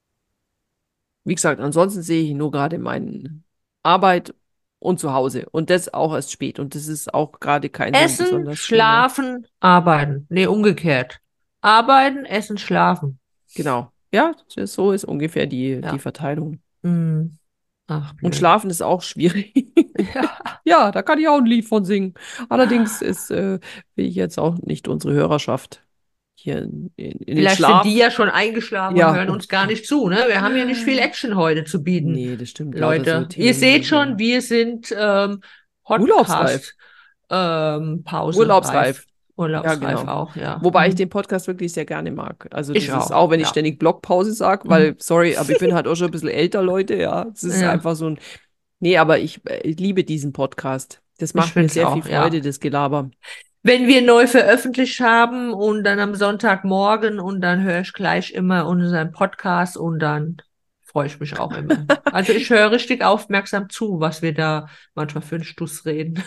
Wie gesagt, ansonsten sehe ich nur gerade meine Arbeit und zu Hause. Und das auch erst spät. Und das ist auch gerade kein so ein Essen, besonders schöner. schlafen, arbeiten. Nee, umgekehrt. Arbeiten, essen, schlafen. Genau. Ja, das ist- so ist ungefähr die, die Ja. Verteilung. Mhm. Ach, Und blöd. schlafen ist auch schwierig. Ja. Ja, da kann ich auch ein Lied von singen. Allerdings ist, äh, will ich jetzt auch nicht unsere Hörerschaft hier in, in, in den Vielleicht sind die Schlaf. ja schon eingeschlafen und Ja, hören oh uns gar Gott. nicht zu, ne? Wir haben ja nicht viel Action heute zu bieten, Nee, das stimmt. Lauter so Leute. Ihr Themen seht und schon, so. wir sind ähm, Urlaubsreif. Podcast ähm, Pause reif. Urlaubsreif. Ja, Urlaubsreif genau. auch, ja. Wobei ich Hm. den Podcast wirklich sehr gerne mag. Also Ich das ist auch, auch, wenn ich ja. ständig Blockpause sage, weil, Hm. sorry, aber ich bin halt auch schon ein bisschen älter, Leute, ja. Es ist Ja, einfach so ein, nee, aber ich, äh, ich liebe diesen Podcast. Das ich macht mir finde es sehr viel auch, Freude, ja. das Gelaber. Wenn wir neu veröffentlicht haben und dann am Sonntagmorgen und dann höre ich gleich immer unseren Podcast und dann freue ich mich auch immer. Also ich höre richtig aufmerksam zu, was wir da manchmal für einen Stuss reden.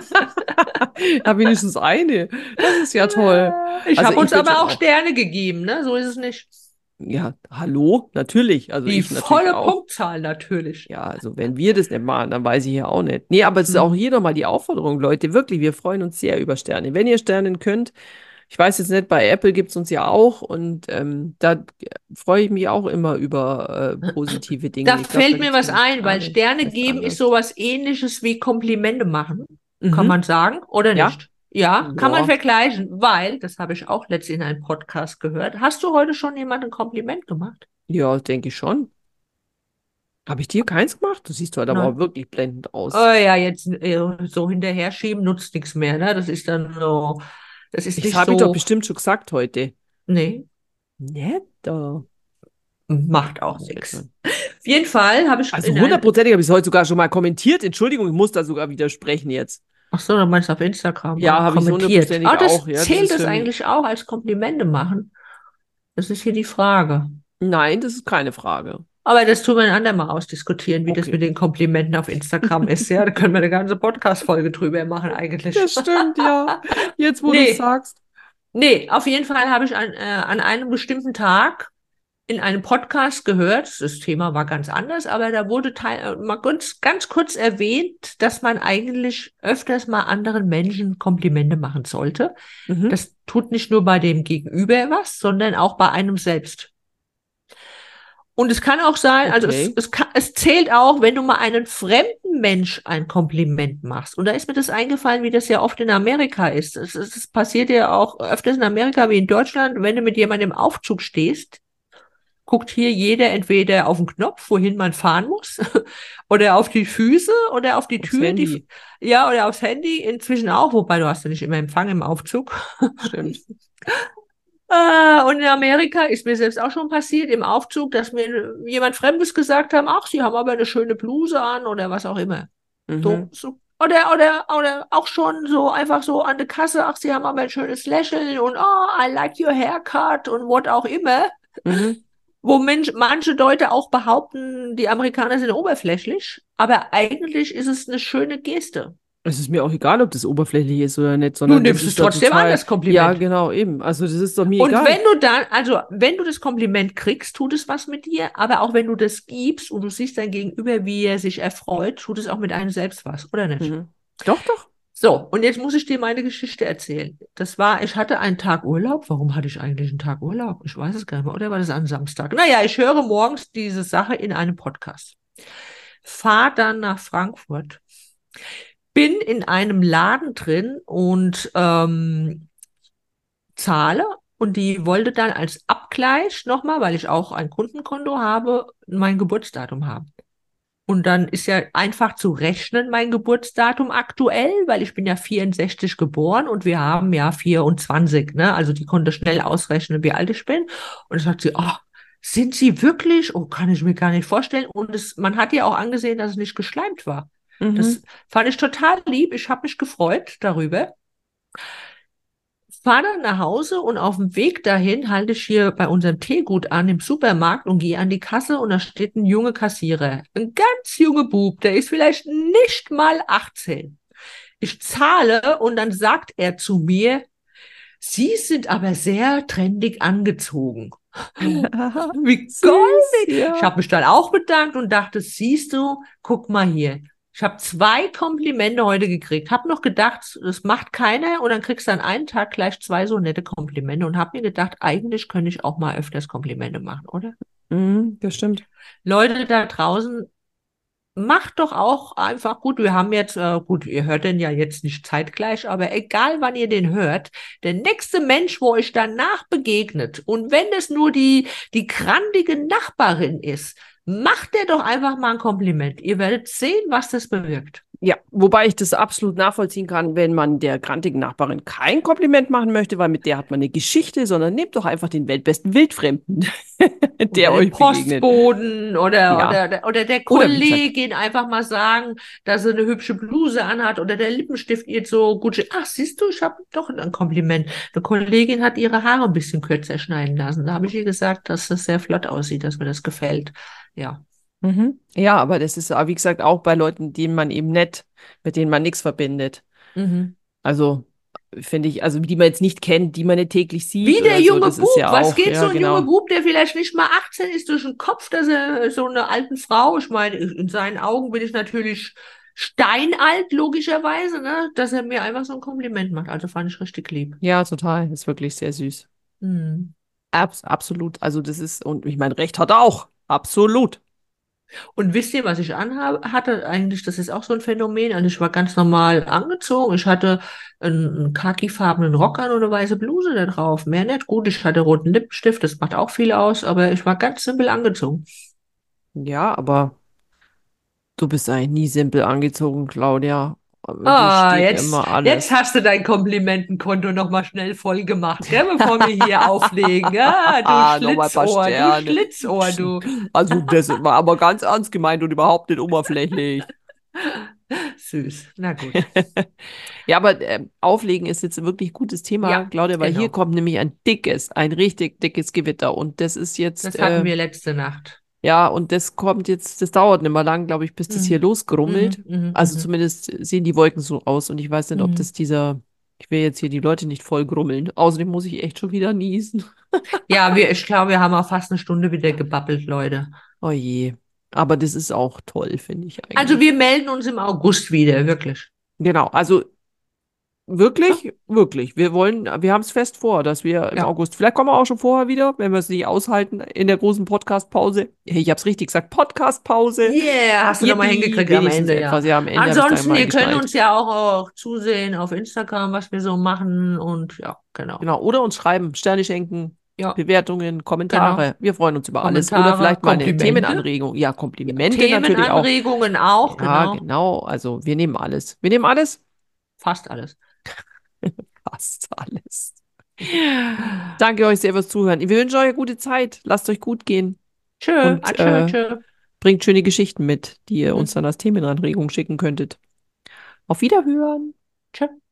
Ja, wenigstens eine. Das ist ja toll. Ich Also habe ich uns bin schon aber auch auch, Sterne gegeben, ne? So ist es nicht. ja, hallo, natürlich. Also Die ich natürlich volle auch. Punktzahl natürlich. Ja, also wenn wir das nicht machen, dann weiß ich ja auch nicht. Nee, aber es ist auch Hm. hier nochmal die Aufforderung, Leute, wirklich, wir freuen uns sehr über Sterne. Wenn ihr Sternen könnt, ich weiß jetzt nicht, bei Apple gibt es uns ja auch und ähm, da freue ich mich auch immer über äh, positive Dinge. Da Ich glaube, da fällt gibt mir es was keine ein, weil Sterne. Sterne Heißt geben ist anders. sowas Ähnliches wie Komplimente machen. Kann Mhm. man sagen oder Ja? nicht? Ja, kann man Ja. vergleichen, weil, das habe ich auch letztens in einem Podcast gehört. Hast du heute schon jemandem ein Kompliment gemacht? Ja, denke ich schon. Habe ich dir keins gemacht? Du siehst heute aber auch Nein. wirklich blendend Oh aus. ja, jetzt äh, so hinterher schieben nutzt nichts mehr, ne? Das ist dann so, das ist Ich nicht habe ich doch so, bestimmt schon gesagt heute. nee, Netter. macht auch Das wird nichts. schon. Auf jeden Fall habe ich Also in ein, hundertprozentig habe ich es heute sogar schon mal kommentiert. Entschuldigung, ich muss da sogar widersprechen jetzt. ach so, du meinst auf Instagram Ja, mal habe ich kommentiert. hundertprozentig Ah, auch. das Ja, das zählt ist das für mich. eigentlich auch als Komplimente machen? Das ist hier die Frage. Nein, das ist keine Frage. Aber das tun wir ein andermal ausdiskutieren, wie das Okay. mit den Komplimenten auf Instagram ist. Ja, da können wir eine ganze Podcast-Folge drüber machen eigentlich. Das stimmt, ja. Jetzt, wo du es Nee, sagst. nee, auf jeden Fall habe ich an, äh, an einem bestimmten Tag in einem Podcast gehört, das Thema war ganz anders, aber da wurde teil, äh, mal ganz, ganz kurz erwähnt, dass man eigentlich öfters mal anderen Menschen Komplimente machen sollte. Mhm. Das tut nicht nur bei dem Gegenüber was, sondern auch bei einem selbst. Und es kann auch sein, also es, Okay. es, kann, es zählt auch, wenn du mal einen fremden Mensch ein Kompliment machst. Und da ist mir das eingefallen, wie das ja oft in Amerika ist. Es, es, es passiert ja auch öfters in Amerika wie in Deutschland, wenn du mit jemandem im Aufzug stehst, guckt hier jeder entweder auf den Knopf, wohin man fahren muss, oder auf die Füße oder auf die Aufs Tür, die, Handy. ja, oder aufs Handy, inzwischen auch, wobei du hast ja nicht immer Empfang im Aufzug. Stimmt. Äh, und in Amerika ist mir selbst auch schon passiert im Aufzug, dass mir jemand Fremdes gesagt haben, ach, Sie haben aber eine schöne Bluse an oder was auch immer. So, Mhm. so. Oder, oder, oder auch schon so einfach so an der Kasse, ach, Sie haben aber ein schönes Lächeln und oh, I like your haircut und what auch immer. Mhm. Wo Mensch, manche Leute auch behaupten, die Amerikaner sind oberflächlich, aber eigentlich ist es eine schöne Geste. Es ist mir auch egal, ob das oberflächlich ist oder nicht, Du sondern das nimmst es ist da trotzdem an, total, das ja, Kompliment. genau, eben. Also das ist doch mir Und egal. wenn du dann, also wenn du das Kompliment kriegst, tut es was mit dir, aber auch wenn du das gibst und du siehst dein Gegenüber, wie er sich erfreut, tut es auch mit einem selbst was, oder nicht? Mhm. Doch, doch. So, und jetzt muss ich dir meine Geschichte erzählen. Das war, ich hatte einen Tag Urlaub. Warum hatte ich eigentlich einen Tag Urlaub? Ich weiß es gar nicht mehr. Oder war das an Samstag? Naja, ich höre morgens diese Sache in einem Podcast. Fahr dann nach Frankfurt. bin in einem Laden drin und ähm, zahle und die wollte dann als Abgleich nochmal, weil ich auch ein Kundenkonto habe, mein Geburtsdatum haben. Und dann ist ja einfach zu rechnen, mein Geburtsdatum aktuell, weil ich bin ja vierundsechzig geboren und wir haben ja vierundzwanzig, ne? Also die konnte schnell ausrechnen, wie alt ich bin. Und dann sagt sie, oh, sind Sie wirklich? Oh, kann ich mir gar nicht vorstellen. Und es, man hat ja auch angesehen, dass es nicht geschleimt war. Mhm. Das fand ich total lieb. Ich habe mich gefreut darüber. Fahre dann nach Hause und auf dem Weg dahin halte ich hier bei unserem Teegut an im Supermarkt und gehe an die Kasse und da steht ein junger Kassierer. Ein ganz junger Bub, der ist vielleicht nicht mal achtzehn. Ich zahle und dann sagt er zu mir, Sie sind aber sehr trendig angezogen. Wie Süß, goldig. Ich ja. habe mich dann auch bedankt und dachte, siehst du, guck mal hier. Ich habe zwei Komplimente heute gekriegt. Habe noch gedacht, das macht keiner und dann kriegst du an einem Tag gleich zwei so nette Komplimente und habe mir gedacht, eigentlich könnte ich auch mal öfters Komplimente machen, oder? Mhm, das stimmt. Leute da draußen, macht doch auch einfach gut. Wir haben jetzt, äh, gut, ihr hört den ja jetzt nicht zeitgleich, aber egal wann ihr den hört, der nächste Mensch, wo euch danach begegnet und wenn es nur die, die grandige Nachbarin ist, macht der doch einfach mal ein Kompliment. Ihr werdet sehen, was das bewirkt. Ja, wobei ich das absolut nachvollziehen kann, wenn man der grantigen Nachbarin kein Kompliment machen möchte, weil mit der hat man eine Geschichte, sondern nehmt doch einfach den weltbesten Wildfremden, Oder der den euch begegnet. Postboten oder, Ja. oder, oder der Oder wie gesagt, Kollegin einfach mal sagen, dass sie eine hübsche Bluse anhat oder der Lippenstift ihr so gut steht. Ach, siehst du, ich habe doch ein Kompliment. Eine Kollegin hat ihre Haare ein bisschen kürzer schneiden lassen. Da habe ich ihr gesagt, dass das sehr flott aussieht, dass mir das gefällt. Ja. mhm. Ja, aber das ist, äh, wie gesagt, auch bei Leuten, denen man eben nicht, mit denen man nichts verbindet. Mhm. Also finde ich, also die man jetzt nicht kennt, die man nicht täglich sieht Wie der oder so, junge das ist Bub. ja Was auch, geht so ja, ein junger genau. Bub, der vielleicht nicht mal achtzehn ist, durch den Kopf, dass er so eine alten Frau, ich meine, in seinen Augen bin ich natürlich steinalt, logischerweise, ne, dass er mir einfach so ein Kompliment macht. Also fand ich richtig lieb. Ja, total. Ist wirklich sehr süß. Hm. Abs absolut. Also das ist, und ich meine, Recht hat er auch. Absolut. Und wisst ihr, was ich anhabe, hatte eigentlich, das ist auch so ein Phänomen, also ich war ganz normal angezogen, ich hatte einen, einen khakifarbenen Rock an und eine weiße Bluse da drauf, mehr nicht. Gut, ich hatte roten Lippenstift, das macht auch viel aus, aber ich war ganz simpel angezogen. Ja, aber du bist eigentlich nie simpel angezogen, Claudia. Aber dir Ah, steht jetzt, immer jetzt alles. hast du dein Komplimentenkonto nochmal schnell voll gemacht, gell, bevor wir hier auflegen. Ah, du Nochmal ein paar Schlitzohr, du Sterne. Schlitzohr, du. Also das war aber ganz ernst gemeint und überhaupt nicht oberflächlich. Süß. Na gut. Ja, aber ähm, Auflegen ist jetzt ein wirklich gutes Thema, Ja, Claudia, weil hier genau. kommt nämlich ein dickes, ein richtig dickes Gewitter. Und das ist jetzt, Das hatten äh, wir letzte Nacht. ja, und das kommt jetzt, das dauert nicht mehr lang, glaube ich, bis das hier Mhm. losgrummelt. Mhm, mhm, Also mhm, zumindest sehen die Wolken so aus. Und ich weiß nicht, ob mhm. das dieser, ich will jetzt hier die Leute nicht voll grummeln. Außerdem muss ich echt schon wieder niesen. Ja, wir, ich glaube, wir haben auch fast eine Stunde wieder gebabbelt, Leute. Oh je. Aber das ist auch toll, finde ich Also eigentlich. wir melden uns im August wieder, wirklich. Genau, also Ja, wirklich, wirklich. Wir wollen, wir haben es fest vor, dass wir im ja. August, vielleicht kommen wir auch schon vorher wieder, wenn wir es nicht aushalten in der großen Podcast-Pause. Hey, ich habe es richtig gesagt, Podcast-Pause. Yeah, hast du nochmal Yippie, hingekriegt am wenigstens Ende, ja. etwas. Ja, am Ende habe ich es dann Ansonsten, mal ihr könnt geschnallt. uns ja auch, auch zusehen auf Instagram, was wir so machen und ja, genau. Genau, oder uns schreiben, Sterne schenken, Ja, Bewertungen, genau. Kommentare. Wir freuen uns über alles. Oder Kommentare, vielleicht mal eine Komplimente, Themenanregung. Ja, ja, Komplimente natürlich auch. Themenanregungen auch, Ja, genau. genau. Also wir nehmen alles. Wir nehmen alles. Fast alles. Fast alles. Danke euch sehr fürs Zuhören. Wir wünschen euch eine gute Zeit. Lasst euch gut gehen Tschö, und atschö, äh, tschö. bringt schöne Geschichten mit, die ihr uns Mhm. dann als Themenanregung schicken könntet. Auf Wiederhören. Tschö.